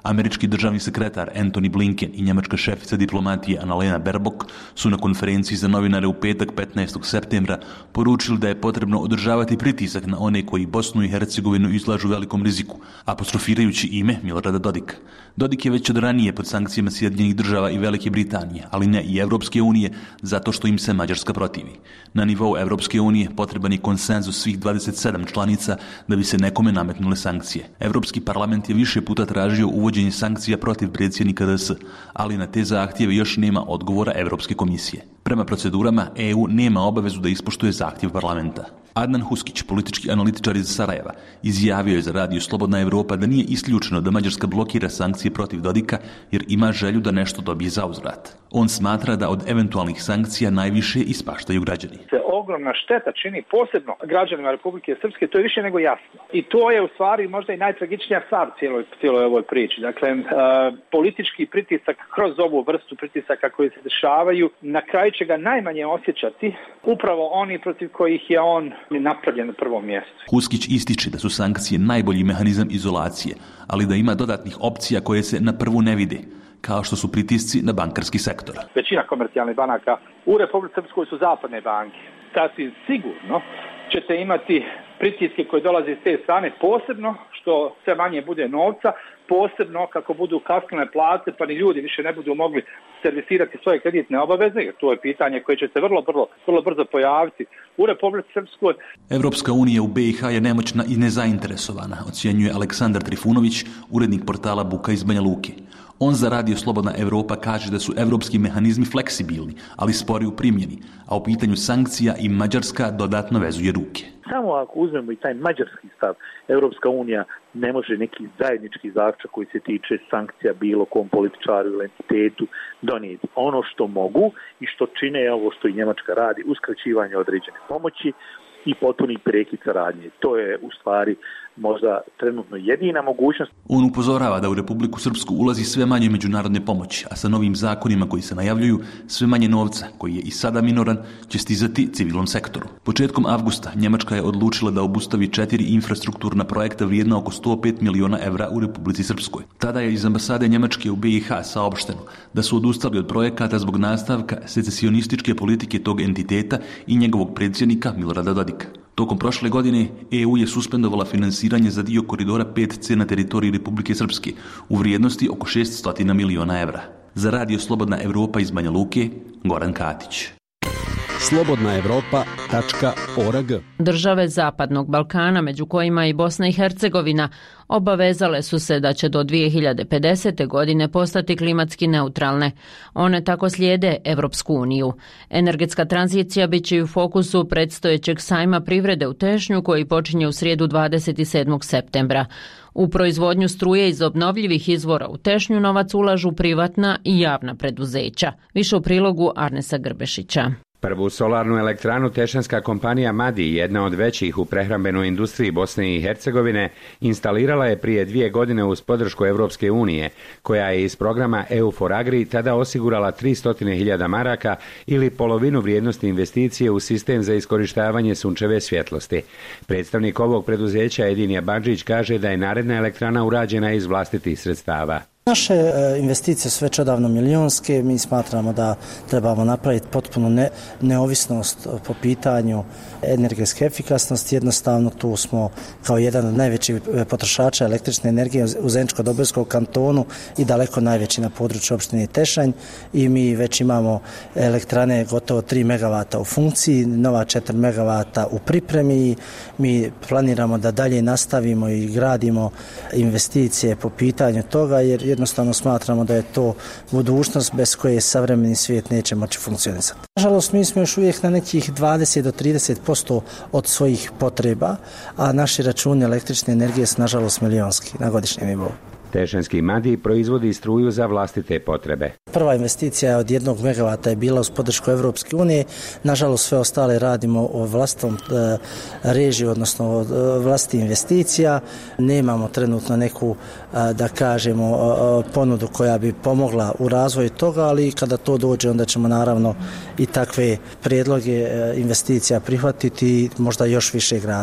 Američki državni sekretar Antony Blinken i njemačka šefica diplomatije Annalena Baerbock su na konferenciji za novinare u petak petnaestog septembra poručili da je potrebno održavati pritisak na one koji Bosnu i Hercegovinu izlažu velikom riziku, apostrofirajući ime Milorada Dodika. Dodik je već od ranije pod sankcijama Sjedinjenih država i Velike Britanije, ali ne i Evropske unije, zato što im se Mađarska protivi. Na nivou Evropske unije potreban je konsenzus svih dvadeset sedam članica da bi se nekome nametnule sankcije. Evropski parlament je više puta tražio uvođenje sankcija protiv predsjednika D S, ali na te zahtjeve još nema odgovora Evropske komisije. Prema procedurama, E U nema obavezu da ispoštuje zahtjev parlamenta. Adnan Huskić, politički analitičar iz Sarajeva, izjavio je za radio Slobodna Evropa da nije isključeno da Mađarska blokira sankcije protiv Dodika jer ima želju da nešto dobije zauzvrat. On smatra da od eventualnih sankcija najviše ispaštaju građani. Se ogromna šteta čini posebno građanima Republike Srpske, to je više nego jasno. I to je u stvari možda i najtragičnija stvar cijeloj, cijeloj ovoj priči. Dakle, uh, politički pritisak kroz ovu vrstu pritisaka koji se dešavaju, na kraju će ga najmanje osjećati upravo oni protiv kojih je on napravljen na prvom mjestu. Huskić ističe da su sankcije najbolji mehanizam izolacije, ali da ima dodatnih opcija koje se na prvu ne vide, kao što su pritisci na bankarski sektor. Većina komercijalnih banaka u Republici Srpskoj su zapadne banke. Sasvim sigurno ćete imati pritiske koje dolaze iz te strane, posebno što sve manje bude novca, posebno kako budu kasnile plate, pa ni ljudi više ne budu mogli servisirati svoje kreditne obaveze, jer to je pitanje koje će se vrlo, vrlo, vrlo brzo pojaviti u Republici Srpskoj. Evropska unija u B i H je nemoćna i nezainteresovana, ocjenjuje Aleksandar Trifunović, urednik portala Buka iz Banja Luke. On za radio Slobodna Evropa kaže da su evropski mehanizmi fleksibilni, ali spori u primjeni, a u pitanju sankcija i Mađarska dodatno vezuje ruke. Samo ako uzmemo i taj mađarski stav, Evropska unija ne može neki zajednički zaključak koji se tiče sankcija bilo kom političaru ili entitetu donijeti. Ono što mogu i što čine je ovo što i Njemačka radi, uskraćivanje određene pomoći i potpuni prekid saradnje. To je u stvari možda trenutno jedina mogućnost. On upozorava da u Republiku Srpsku ulazi sve manje međunarodne pomoći, a sa novim zakonima koji se najavljuju, sve manje novca, koji je i sada minoran, će stizati civilnom sektoru. Početkom avgusta Njemačka je odlučila da obustavi četiri infrastrukturna projekta vrijedna oko sto pet miliona evra u Republici Srpskoj. Tada je iz ambasade Njemačke u B i H saopšteno da su odustali od projekata zbog nastavka secesionističke politike tog entiteta i njegovog predsjednika Milorada Dodika. Tokom prošle godine E U je suspendovala finansiranje za dio koridora pet C na teritoriji Republike Srpske u vrijednosti oko šesnaest miliona evra. Za radio Slobodna Evropa iz Banja Luke, Goran Katić. slobodna evropa tačka org. Države Zapadnog Balkana, među kojima i Bosna i Hercegovina, obavezale su se da će do dvije hiljade pedesete. godine postati klimatski neutralne. One tako slijede Evropsku uniju. Energetska tranzicija bit će u fokusu predstojećeg sajma privrede u Tešnju koji počinje u srijedu dvadeset sedmog septembra. U proizvodnju struje iz obnovljivih izvora u Tešnju novac ulažu privatna i javna preduzeća. Više u prilogu Arnesa Grbešića. Prvu solarnu elektranu tešanska kompanija Madi, jedna od većih u prehrambenoj industriji Bosne i Hercegovine, instalirala je prije dvije godine uz podršku Evropske unije, koja je iz programa E U for Agri tada osigurala tristo hiljada maraka ili polovinu vrijednosti investicije u sistem za iskorištavanje sunčeve svjetlosti. Predstavnik ovog preduzeća Edinija Bandžić kaže da je naredna elektrana urađena iz vlastitih sredstava. Naše investicije su već odavno milijonske, mi smatramo da trebamo napraviti potpuno ne, neovisnost po pitanju energetske efikasnosti. Jednostavno tu smo kao jedan od najvećih potrošača električne energije u Zeničko-Dobojskom kantonu i daleko najveći na području opštine Tešanj i mi već imamo elektrane gotovo tri megavata u funkciji, nova četiri megavata u pripremi i mi planiramo da dalje nastavimo i gradimo investicije po pitanju toga jer jednostavno smatramo da je to budućnost bez koje savremeni svijet neće moći funkcionisati. Nažalost, mi smo još uvijek na nekih dvadeset do trideset posto od svojih potreba, a naši računi električne energije su nažalost milijonski na godišnjem nivou. Tešanski Madi proizvodi struju za vlastite potrebe. Prva investicija od jednog megavata je bila uz podršku Evropske unije. Nažalost, sve ostale radimo o vlastitom e, režiju, odnosno od e, vlastitih investicija. Nemamo trenutno neku, e, da kažemo, e, ponudu koja bi pomogla u razvoju toga, ali kada to dođe, onda ćemo naravno i takve prijedloge e, investicija prihvatiti i možda još više graditi.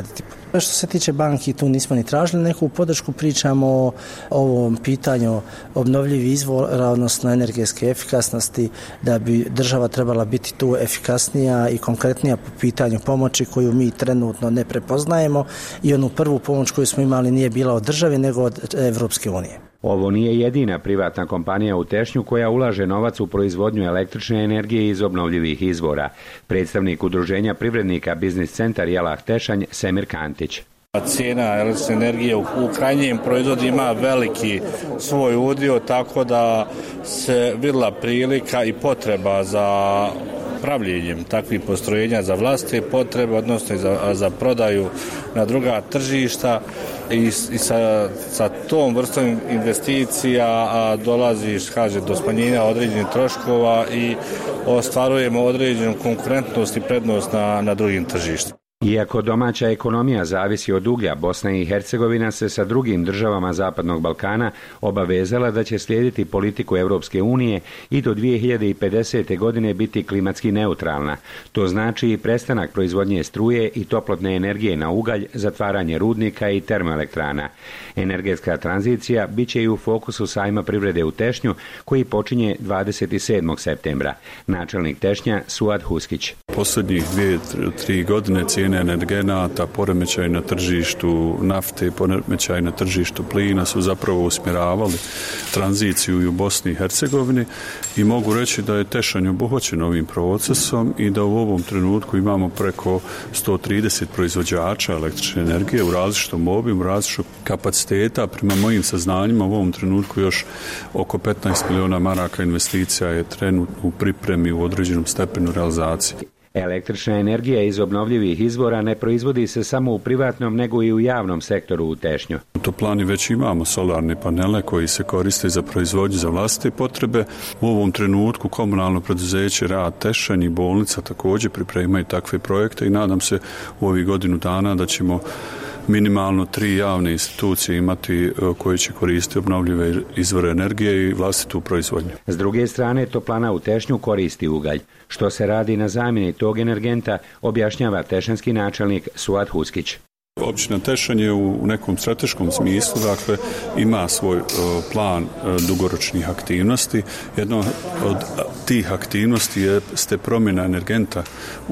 Što se tiče banki, tu nismo ni tražili neku podršku, pričamo o ovom pitanju obnovljivih izvora, odnosno energetske efikasnosti, da bi država trebala biti tu efikasnija i konkretnija po pitanju pomoći koju mi trenutno ne prepoznajemo i onu prvu pomoć koju smo imali nije bila od države nego od Evropske unije. Ovo nije jedina privatna kompanija u Tešnju koja ulaže novac u proizvodnju električne energije iz obnovljivih izvora. Predstavnik udruženja privrednika Biznis centar Jelah Tešanj Semir Kantić. Cijena električne energije u krajnjem proizvodu ima veliki svoj udio, tako da se vidjela prilika i potreba za pravljenjem takvih postrojenja za vlastite potrebe, odnosno i za, za prodaju na druga tržišta i, i sa, sa tom vrstom investicija a, dolaziš, kaže, do smanjenja određenih troškova i ostvarujemo određenu konkurentnost i prednost na, na drugim tržištima. Iako domaća ekonomija zavisi od uglja, Bosna i Hercegovina se sa drugim državama Zapadnog Balkana obavezala da će slijediti politiku Europske unije i do dvije hiljade pedesete. godine biti klimatski neutralna. To znači i prestanak proizvodnje struje i toplotne energije na ugalj, zatvaranje rudnika i termoelektrana. Energetska tranzicija bit će i u fokusu sajma privrede u Tešnju, koji počinje dvadeset sedmog septembra. Načelnik Tešnja Suad Huskić. Posljednjih dvije, tri godine cijene energenata, poremećaj na tržištu nafte, poremećaj na tržištu plina su zapravo usmjeravali tranziciju i u Bosni i Hercegovini i mogu reći da je Tešanj obuhvaćen ovim procesom i da u ovom trenutku imamo preko sto trideset proizvođača električne energije u različitom obimu, različitom kapaciteta. Prema mojim saznanjima u ovom trenutku još oko petnaest miliona maraka investicija je trenutno u pripremi u određenom stepenu realizacije. Električna energija iz obnovljivih izvora ne proizvodi se samo u privatnom nego i u javnom sektoru u Tešnju. U toplani već imamo solarne panele koji se koriste za proizvodnju za vlastite potrebe. U ovom trenutku komunalno preduzeće Rad Tešanj i bolnica također pripremaju takve projekte i nadam se u ovih godinu dana da ćemo minimalno tri javne institucije imati koje će koristiti obnovljive izvore energije i vlastitu proizvodnju. S druge strane, toplana u Tešnju koristi ugalj. Što se radi na zamjeni tog energenta, objašnjava tešanski načelnik Suad Huskić. Općina Tešanj je u nekom strateškom smislu, dakle, ima svoj uh, plan uh, dugoročnih aktivnosti. Jedno od tih aktivnosti je ste promjena energenta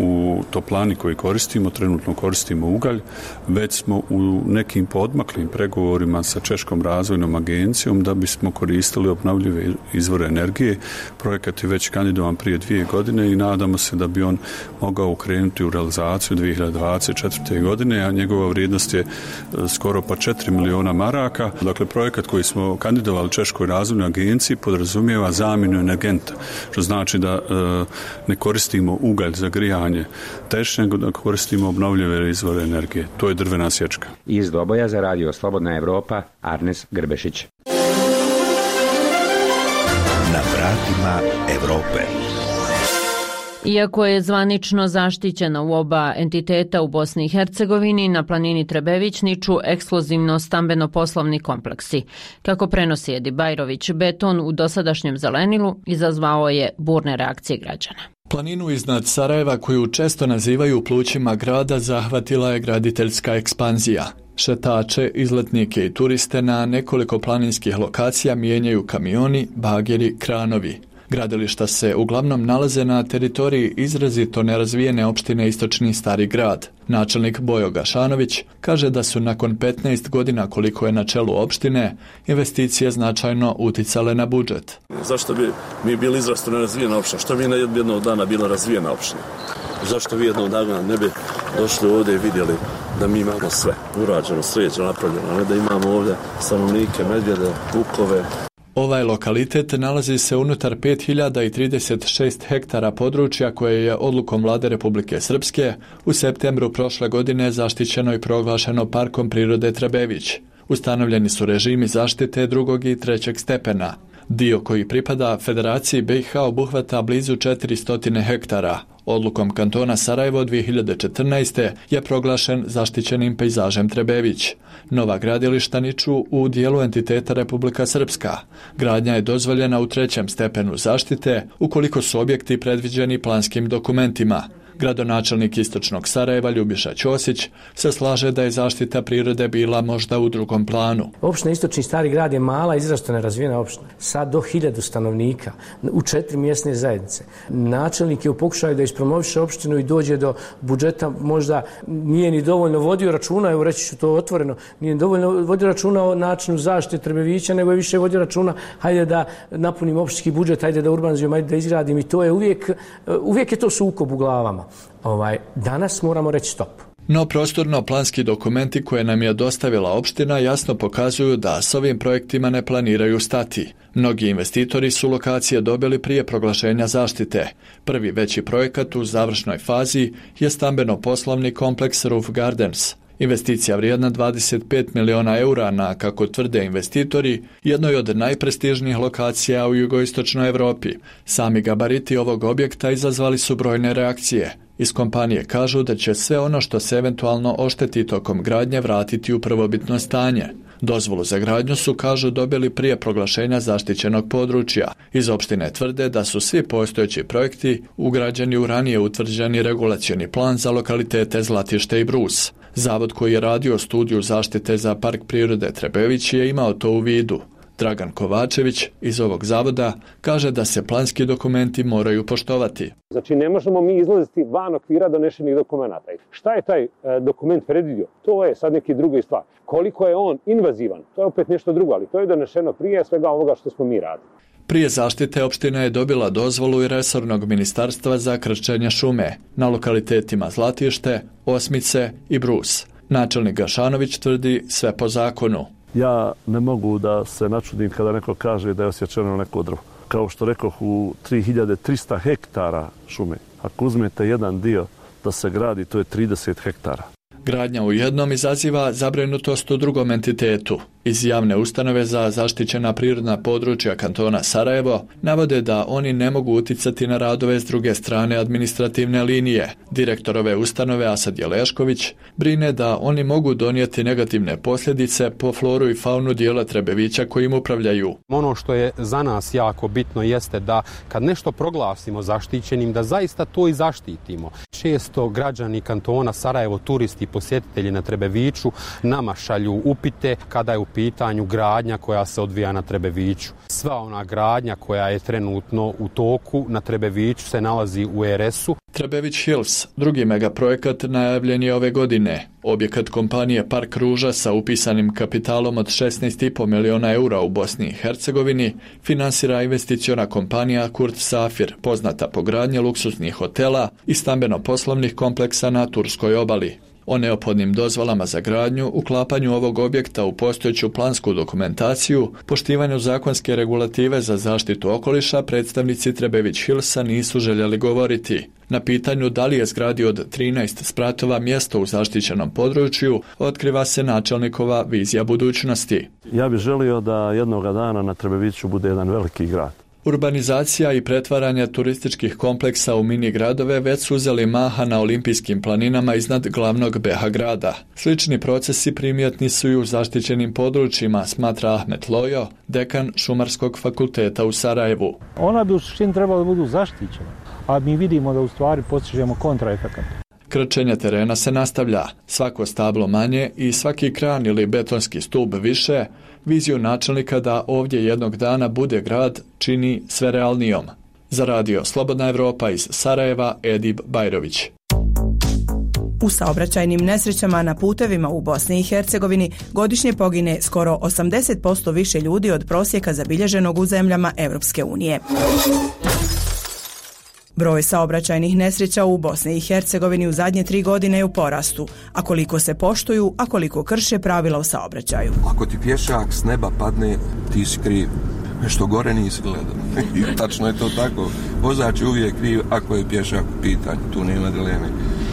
u toplani koji koristimo, trenutno koristimo ugalj, već smo u nekim podmaklim pregovorima sa Češkom razvojnom agencijom da bismo koristili obnovljive izvore energije. Projekat je već kandidovan prije dvije godine i nadamo se da bi on mogao ukrenuti u realizaciju dvije hiljade dvadeset četvrte. godine, a njegova vrijednost je skoro pa četiri miliona maraka. Dakle, projekat koji smo kandidovali Češkoj razvojnoj agenciji podrazumijeva zamjenu energenta, što znači da e, ne koristimo ugalj za grijanje Tešnja, nego da koristimo obnovljive izvore energije. To je drvena sječka. Iz Doboja za radio Slobodna Evropa, Arnes Grbešić. Na vratima Evrope. Iako je zvanično zaštićena u oba entiteta u Bosni i Hercegovini, na planini Trebević niču ekskluzivno stambeno-poslovni kompleksi. Kako prenosi Edi Bajrović, beton u dosadašnjem zelenilu izazvao je burne reakcije građana. Planinu iznad Sarajeva, koju često nazivaju plućima grada, zahvatila je graditeljska ekspanzija. Šetače, izletnike i turiste na nekoliko planinskih lokacija mijenjaju kamioni, bageri, kranovi. Gradilišta se uglavnom nalaze na teritoriji izrazito nerazvijene opštine Istočni Stari grad. Načelnik Bojo Gašanović kaže da su nakon petnaest godina koliko je na čelu opštine investicije značajno uticale na budžet. Zašto bi mi bili izrazito nerazvijena opština? Što bi jednog dana bila razvijena opština? Zašto vi jednog dana ne bi došli ovdje i vidjeli da mi imamo sve urađeno, sređeno, napravljeno, a ne da imamo ovdje stanovnike, medvjede, vukove. Ovaj lokalitet nalazi se unutar pet hiljada trideset šest hektara područja koje je odlukom Vlade Republike Srpske u septembru prošle godine zaštićeno i proglašeno Parkom prirode Trebević. Ustanovljeni su režimi zaštite drugog i trećeg stepena. Dio koji pripada Federaciji B i H obuhvata blizu četiristo hektara. Odlukom kantona Sarajevo dvije hiljade četrnaeste. je proglašen zaštićenim pejzažem Trebević. Nova gradilišta niču u dijelu entiteta Republika Srpska. Gradnja je dozvoljena u trećem stepenu zaštite ukoliko su objekti predviđeni planskim dokumentima. Gradonačelnik istočnog Sarajeva Ljubiša Ćosić se slaže da je zaštita prirode bila možda u drugom planu. Opština Istočni Stari Grad je mala, izrazito nerazvijena opština, sad do hiljadu stanovnika, u četiri mjesne zajednice. Načelnik je u pokušaju da ispromoviše opštinu i dođe do budžeta, možda nije ni dovoljno vodio računa, evo reći ću to otvoreno, nije dovoljno vodio računa o načinu zaštite Trebevića, nego je više vodio računa, hajde da napunim opštinski budžet, hajde da urbanizujem, hajde da izgradim, i to je uvijek, uvijek je to sukob u glavama. Ovaj, danas moramo reći stop. No prostorno-planski dokumenti koje nam je dostavila opština jasno pokazuju da s ovim projektima ne planiraju stati. Mnogi investitori su lokacije dobili prije proglašenja zaštite. Prvi veći projekat u završnoj fazi je stambeno-poslovni kompleks Roof Gardens. Investicija vrijedna dvadeset pet miliona eura na, kako tvrde investitori, jednoj od najprestižnijih lokacija u jugoistočnoj Europi. Sami gabariti ovog objekta izazvali su brojne reakcije. Iz kompanije kažu da će sve ono što se eventualno ošteti tokom gradnje vratiti u prvobitno stanje. Dozvolu za gradnju su, kažu, dobili prije proglašenja zaštićenog područja. Iz opštine tvrde da su svi postojeći projekti ugrađeni u ranije utvrđeni regulacioni plan za lokalitete Zlatište i Brus. Zavod koji je radio studiju zaštite za Park prirode Trebević je imao to u vidu. Dragan Kovačević iz ovog zavoda kaže da se planski dokumenti moraju poštovati. Znači ne možemo mi izlaziti van okvira donešenih dokumenata. Šta je taj e, dokument predvidio? To je sad neki drugi stvar. Koliko je on invazivan? To je opet nešto drugo, ali to je donešeno prije svega ovoga što smo mi radili. Prije zaštite opština je dobila dozvolu i resornog ministarstva za krčenje šume na lokalitetima Zlatište, Osmice i Brus. Načelnik Gašanović tvrdi sve po zakonu. Ja ne mogu da se načudim kada neko kaže da je osjećeno neko drvo. Kao što rekoh, u tri hiljade trista hektara šume, ako uzmete jedan dio da se gradi, to je trideset hektara. Gradnja u jednom izaziva zabrinutost u drugom entitetu. Iz javne ustanove za zaštićena prirodna područja kantona Sarajevo navode da oni ne mogu uticati na radove s druge strane administrativne linije. Direktor ove ustanove Asad Jelešković brine da oni mogu donijeti negativne posljedice po floru i faunu dijela Trebevića kojim upravljaju. Ono što je za nas jako bitno jeste da kad nešto proglasimo zaštićenim, da zaista to i zaštitimo. Često građani kantona Sarajevo, turisti, posjetitelji na Trebeviću nama šalju upite kada je u pitanju gradnja koja se odvija na Trebeviću. Sva ona gradnja koja je trenutno u toku na Trebeviću se nalazi u er es u. Trebević Hills, drugi megaprojekat, najavljen je ove godine. Objekat kompanije Park Ruža sa upisanim kapitalom od šesnaest i po miliona eura u Bosni i Hercegovini finansira investiciona kompanija Kurt Safir, poznata po gradnji luksuznih hotela i stambeno-poslovnih kompleksa na Turskoj obali. O neophodnim dozvolama za gradnju, uklapanju ovog objekta u postojeću plansku dokumentaciju, poštivanju zakonske regulative za zaštitu okoliša, predstavnici Trebević Hillsa nisu željeli govoriti. Na pitanju da li je zgradi od trinaest spratova mjesto u zaštićenom području, otkriva se načelnikova vizija budućnosti. Ja bih želio da jednoga dana na Trebeviću bude jedan veliki grad. Urbanizacija i pretvaranje turističkih kompleksa u mini gradove već su uzeli maha na olimpijskim planinama iznad glavnog be ha grada. Slični procesi primjetni su i u zaštićenim područjima, smatra Ahmet Lojo, dekan Šumarskog fakulteta u Sarajevu. Ona bi u suštini trebala da budu zaštićena, a mi vidimo da u stvari postižemo kontraefekat. Krčenje terena se nastavlja. Svako stablo manje i svaki kran ili betonski stup više, viziju načelnika da ovdje jednog dana bude grad čini sve realnijom. Za radio Slobodna Evropa iz Sarajeva, Edib Bajrović. U saobraćajnim nesrećama na putevima u Bosni i Hercegovini godišnje pogine skoro osamdeset posto više ljudi od prosjeka zabilježenog u zemljama Europske unije. Broj saobraćajnih nesreća u Bosni i Hercegovini u zadnje tri godine je u porastu, a koliko se poštuju, a koliko krše pravila o saobraćaju. Ako ti pješak s neba padne, ti si kriv. Što gore nisi gledao. I tačno je to tako. Vozač je uvijek kriv ako je pješak u pitanju. Tu nema dileme.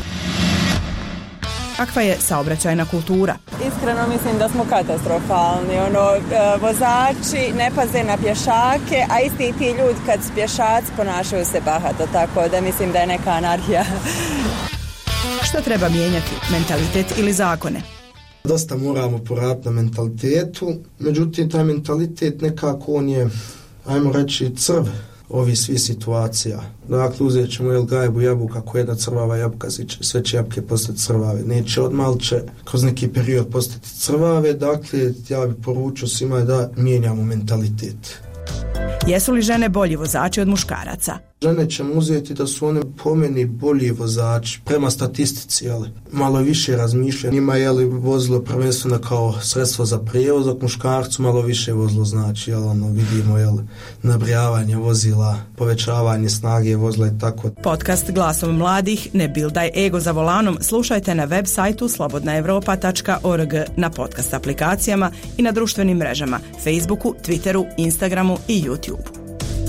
Kakva je saobraćajna kultura? Iskreno mislim da smo katastrofalni. Ono, vozači ne paze na pješake, a isti ti ljudi kad su pješaci ponašaju se bahato, tako da mislim da je neka anarhija. Što treba mijenjati, mentalitet ili zakone? Dosta moramo poraditi na mentalitetu, međutim taj mentalitet nekako on je, ajmo reći, crv ovi svi situacija. Dakle, uzet ćemo jel gajbu jabuka, ako jedna crvava jabuka, sve će jabuke postati crvave. Neće odmah, ali će kroz neki period postati crvave. Dakle, ja bih poručio svima da mijenjamo mentalitet. Jesu li žene bolji vozači od muškaraca? Žene ćemo uzeti da su one po meni bolji vozači, prema statistici, jeli, malo više razmišljaju. Njima je li vozilo prvenstveno kao sredstvo za prijevoz, dok muškarcu malo više vozilo znači, jel, ono, vidimo, jel, nabrijavanje vozila, povećavanje snage vozila i tako. Podcast Glasom mladih, ne bildaj ego za volanom, slušajte na web sajtu slobodna evropa tačka org, na podcast aplikacijama i na društvenim mrežama, Facebooku, Twitteru, Instagramu i YouTubeu.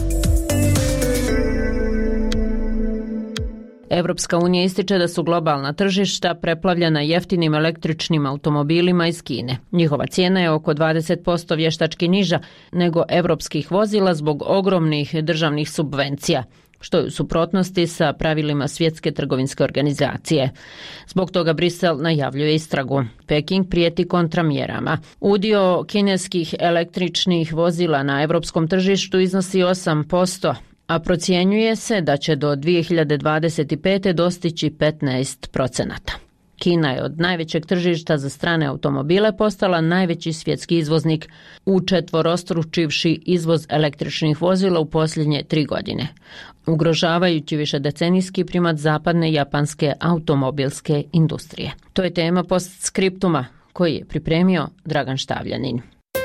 Evropska unija ističe da su globalna tržišta preplavljena jeftinim električnim automobilima iz Kine. Njihova cijena je oko dvadeset posto vještački niža nego evropskih vozila zbog ogromnih državnih subvencija, što je u suprotnosti sa pravilima Svjetske trgovinske organizacije. Zbog toga Brisel najavljuje istragu. Peking prijeti kontramjerama. Udio kineskih električnih vozila na evropskom tržištu iznosi osam posto, a procjenjuje se da će do dvije hiljade dvadeset pete dostići petnaest procenata. Kina je od najvećeg tržišta za strane automobile postala najveći svjetski izvoznik, učetvorostručivši izvoz električnih vozila u posljednje tri godine, ugrožavajući višedecenijski primat zapadne japanske automobilske industrije. To je tema postskriptuma koji je pripremio Dragan Štavljanin.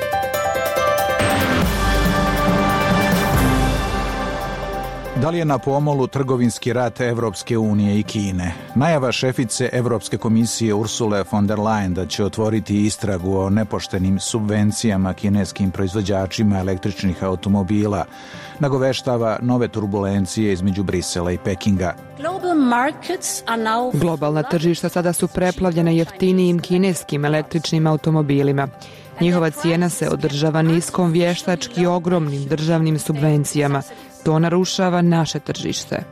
Da li je na pomolu trgovinski rat Evropske unije i Kine? Najava šefice Evropske komisije Ursule von der Leyen da će otvoriti istragu o nepoštenim subvencijama kineskim proizvođačima električnih automobila nagoveštava nove turbulencije između Brisela i Pekinga. Globalna tržišta sada su preplavljena jeftinijim kineskim električnim automobilima. Njihova cijena se održava niskom vještački ogromnim državnim subvencijama. To narušava naše tržište.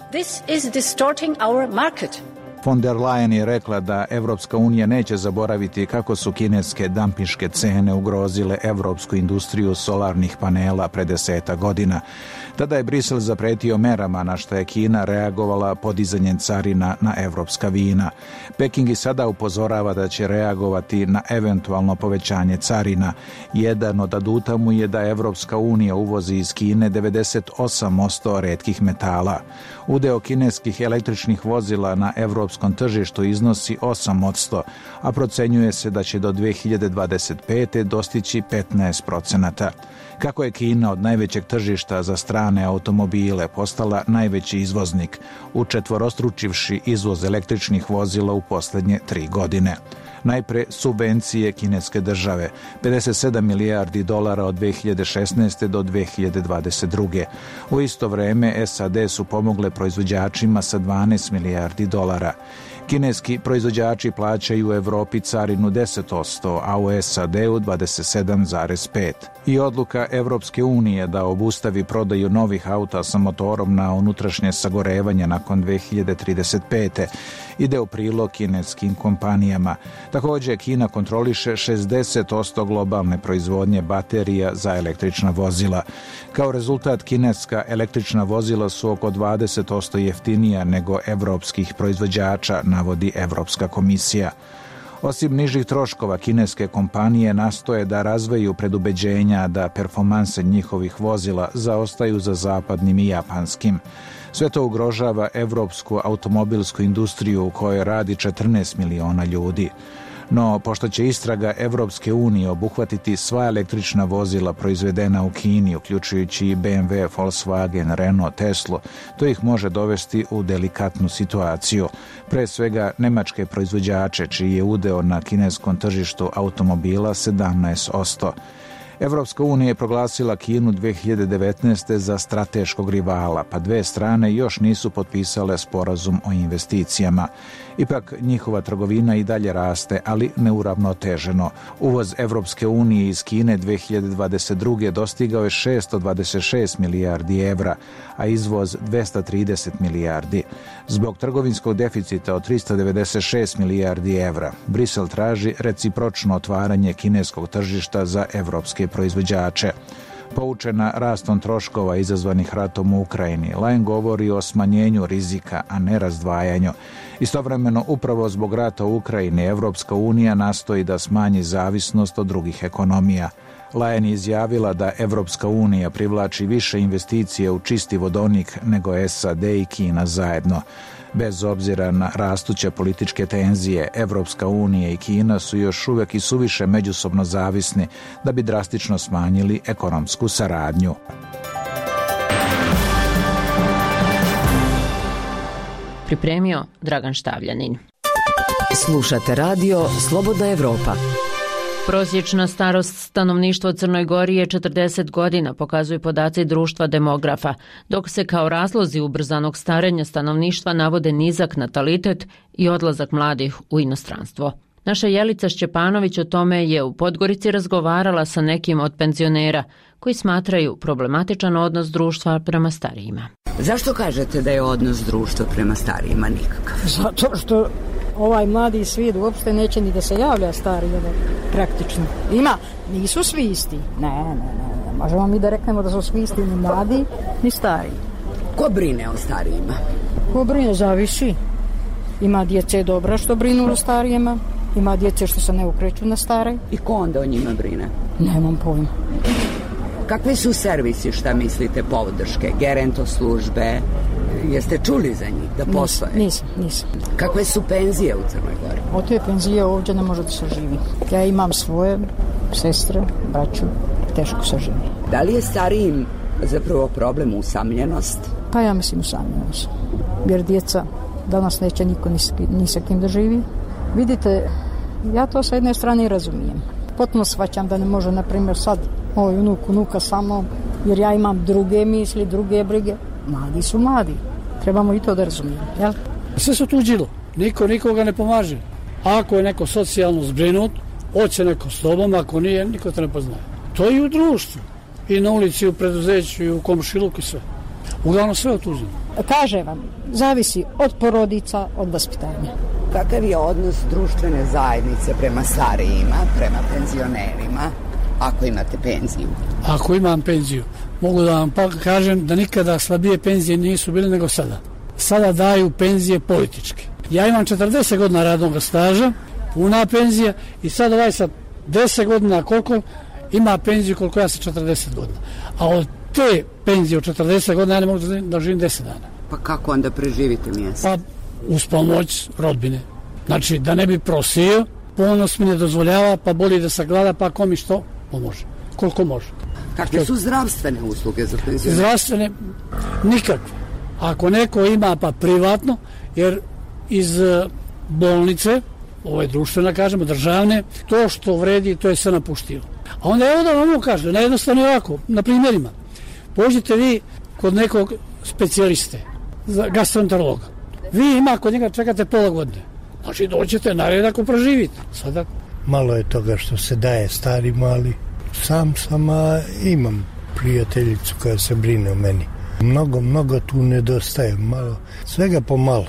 Von der Leyen je rekla da Evropska unija neće zaboraviti kako su kineske dampinške cene ugrozile evropsku industriju solarnih panela pre deseta godina. Tada je Brisel zapretio merama na što je Kina reagovala podizanjem carina na evropska vina. Peking i sada upozorava da će reagovati na eventualno povećanje carina. Jedan od aduta mu je da Evropska unija uvozi iz Kine devedeset osam posto retkih metala. Udeo kineskih električnih vozila na evropskom tržištu iznosi osam posto, a procenjuje se da će do dvije hiljade dvadeset pete dostići petnaest procenata. Kako je Kina od najvećeg tržišta za strane automobile postala najveći izvoznik, učetvorostručivši izvoz električnih vozila u posljednje tri godine. Najpre subvencije kineske države, pedeset sedam milijardi dolara od dvije hiljade šesnaeste. do dvije hiljade dvadeset druge. U isto vrijeme S A D su pomogle proizvođačima sa dvanaest milijardi dolara. Kineski proizvođači plaćaju u Evropi carinu deset posto, a u S A D-u dvadeset sedam zarez pet. I odluka Evropske unije da obustavi prodaju novih auta sa motorom na unutrašnje sagorevanje nakon dvije hiljade trideset pete ide u prilog kineskim kompanijama. Također Kina kontroliše šezdeset posto globalne proizvodnje baterija za električna vozila. Kao rezultat, kineska električna vozila su oko dvadeset posto jeftinija nego evropskih proizvođača, navodi Evropska komisija. Osim nižih troškova, kineske kompanije nastoje da razveju predubeđenja da performanse njihovih vozila zaostaju za zapadnim i japanskim. Sve to ugrožava evropsku automobilsku industriju u kojoj radi četrnaest miliona ljudi. No, pošto će istraga Evropske unije obuhvatiti sva električna vozila proizvedena u Kini, uključujući i B M W, Volkswagen, Renault, Tesla, to ih može dovesti u delikatnu situaciju. Pre svega nemačke proizvođače, čiji je udeo na kineskom tržištu automobila sedamnaest posto. Evropska unija je proglasila Kinu dvije hiljade devetnaeste. za strateškog rivala, pa dve strane još nisu potpisale sporazum o investicijama. Ipak njihova trgovina i dalje raste, ali neuravnoteženo. Uvoz Evropske unije iz Kine dvije hiljade dvadeset druge. dostigao je šesto dvadeset šest milijardi evra, a izvoz dvesta trideset milijardi. Zbog trgovinskog deficita od trista devedeset šest milijardi evra, Brisel traži recipročno otvaranje kineskog tržišta za evropske proizvođače. Poučena rastom troškova izazvanih ratom u Ukrajini, Leyen govori o smanjenju rizika, a ne razdvajanju. Istovremeno, upravo zbog rata u Ukrajini, Evropska unija nastoji da smanji zavisnost od drugih ekonomija. Leyen je izjavila da Evropska unija privlači više investicije u čisti vodonik nego S A D i Kina zajedno. Bez obzira na rastuće političke tenzije, Evropska unija i Kina su još uvek i suviše međusobno zavisni da bi drastično smanjili ekonomsku saradnju. Pripremio Dragan Štavljanin. Slušate radio Slobodna Evropa. Prosječna starost stanovništva u Crnoj Gori je četrdeset godina, pokazuju podaci društva demografa, dok se kao razlozi ubrzanog starenja stanovništva navode nizak natalitet i odlazak mladih u inostranstvo. Naša Jelica Šćepanović o tome je u Podgorici razgovarala sa nekim od penzionera koji smatraju problematičan odnos društva prema starijima. Zašto kažete da je odnos društva prema starijima nikakav? Zato što ovaj mladi svijet uopšte neće ni da se javlja stariji, praktično. Ima, nisu svi isti. Ne, ne, ne. Možemo mi da reknemo da su svi isti ni mladi, ni stariji. Ko brine o starijima? Ko brine, zavisi. Ima djece dobra što brinu o starijima, ima djece što se ne ukreću na stare. I ko onda o njima brine? Nemam pojma. Kakvi su servisi, šta mislite, podrške, gerento službe? Jeste čuli za njih da postoje? Nisam, nisam. Kakve su penzije u Crnoj Gori? Od te penzije ovdje ne može da se živi. Ja imam svoje sestre, braću, teško se živi. Da li je starijim zapravo problem usamljenost? Pa ja mislim usamljenost. Jer djeca danas neće niko ni sa kim da živi. Vidite, ja to sa jedne strane razumijem. Potpuno shvaćam da ne može, na primjer, sad moj unuk, unuka sa mnom, jer ja imam druge misli, druge brige. Mladi su mladi. Trebamo i to da razumijemo, jel? Sve su tuđilo. Niko nikoga ne pomaže. Ako je neko socijalno zbrinut, hoće neko s tobom, ako nije, niko te ne poznaje. To je i u društvu. I na ulici, u preduzeću, i u komšiluku i sve. Uglavnom sve otuđeno. Kažem vam, zavisi od porodica, od vaspitanja. Kakav je odnos društvene zajednice prema starijima, prema penzionerima, ako imate penziju? Ako imam penziju, mogu da vam pa kažem da nikada slabije penzije nisu bile nego sada. Sada daju penzije političke. Ja imam četrdeset godina radnog staža, puna penzija, i sad ovaj sa deset godina koliko ima penziju koliko ja sa četrdeset godina. A od te penzije od četrdeset godina ja ne mogu da živim deset dana. Pa kako onda preživite mjesec? Pa uz pomoć rodbine. Znači da ne bi prosio, ponos mi ne dozvoljava, pa boli da se glada, pa ko mi što pomože. Koliko može. Kakve su zdravstvene usluge za penzionere? Zdravstvene nikakve. Ako neko ima pa privatno, jer iz bolnice, ovo je društvena, kažemo, državne, to što vredi, to je sve napuštilo. A onda je onda ono kaže, najjednostavno ovako, na primjerima, pođite vi kod nekog specijaliste, gastroenterologa. Vi ima kod njega čekate pola godine. Znači dođete na red ako proživite. Sada... Malo je toga što se daje starima, ali sam sam a imam prijateljicu koja se brine o meni. Mnogo, mnogo tu nedostaje, malo, svega pomalo.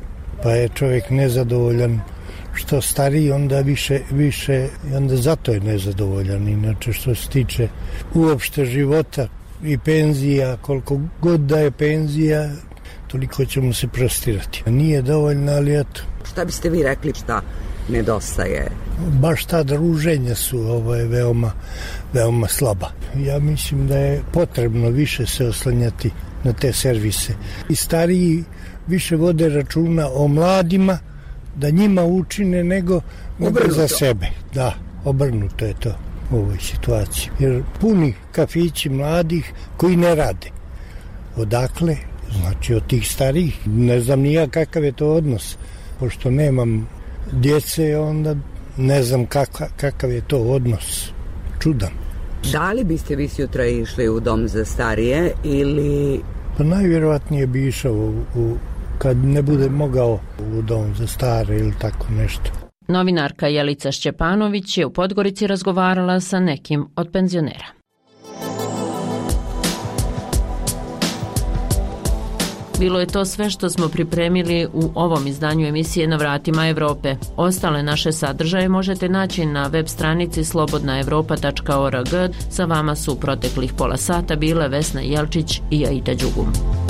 Pa je čovjek nezadovoljan, što stariji onda više, više, onda zato je nezadovoljan. Inače što se tiče uopšte života i penzija, koliko god da je penzija, toliko ćemo se prostirati. Nije dovoljno, ali eto. Šta biste vi rekli šta nedostaje? Baš ta druženja su ovo je veoma, veoma slaba. Ja mislim da je potrebno više se oslanjati na te servise. I stariji više vode računa o mladima, da njima učine nego, nego za sebe. Da, obrnuto je to u ovoj situaciji. Jer puni kafići mladih koji ne rade. Odakle? Znači od tih starijih. Ne znam ni ja kakav je to odnos. Pošto nemam djece, onda ne znam kaka, kakav je to odnos. Čudan. Da li biste vi sutra išli u dom za starije ili... Pa najvjerovatnije bi išao u, u, kad ne bude mogao u dom za stare ili tako nešto. Novinarka Jelica Šćepanović je u Podgorici razgovarala sa nekim od penzionera. Bilo je to sve što smo pripremili u ovom izdanju emisije Na vratima Evrope. Ostale naše sadržaje možete naći na web stranici slobodna evropa tačka org. Sa vama su u proteklih pola sata bile Vesna Jelčić i Aida Đugum.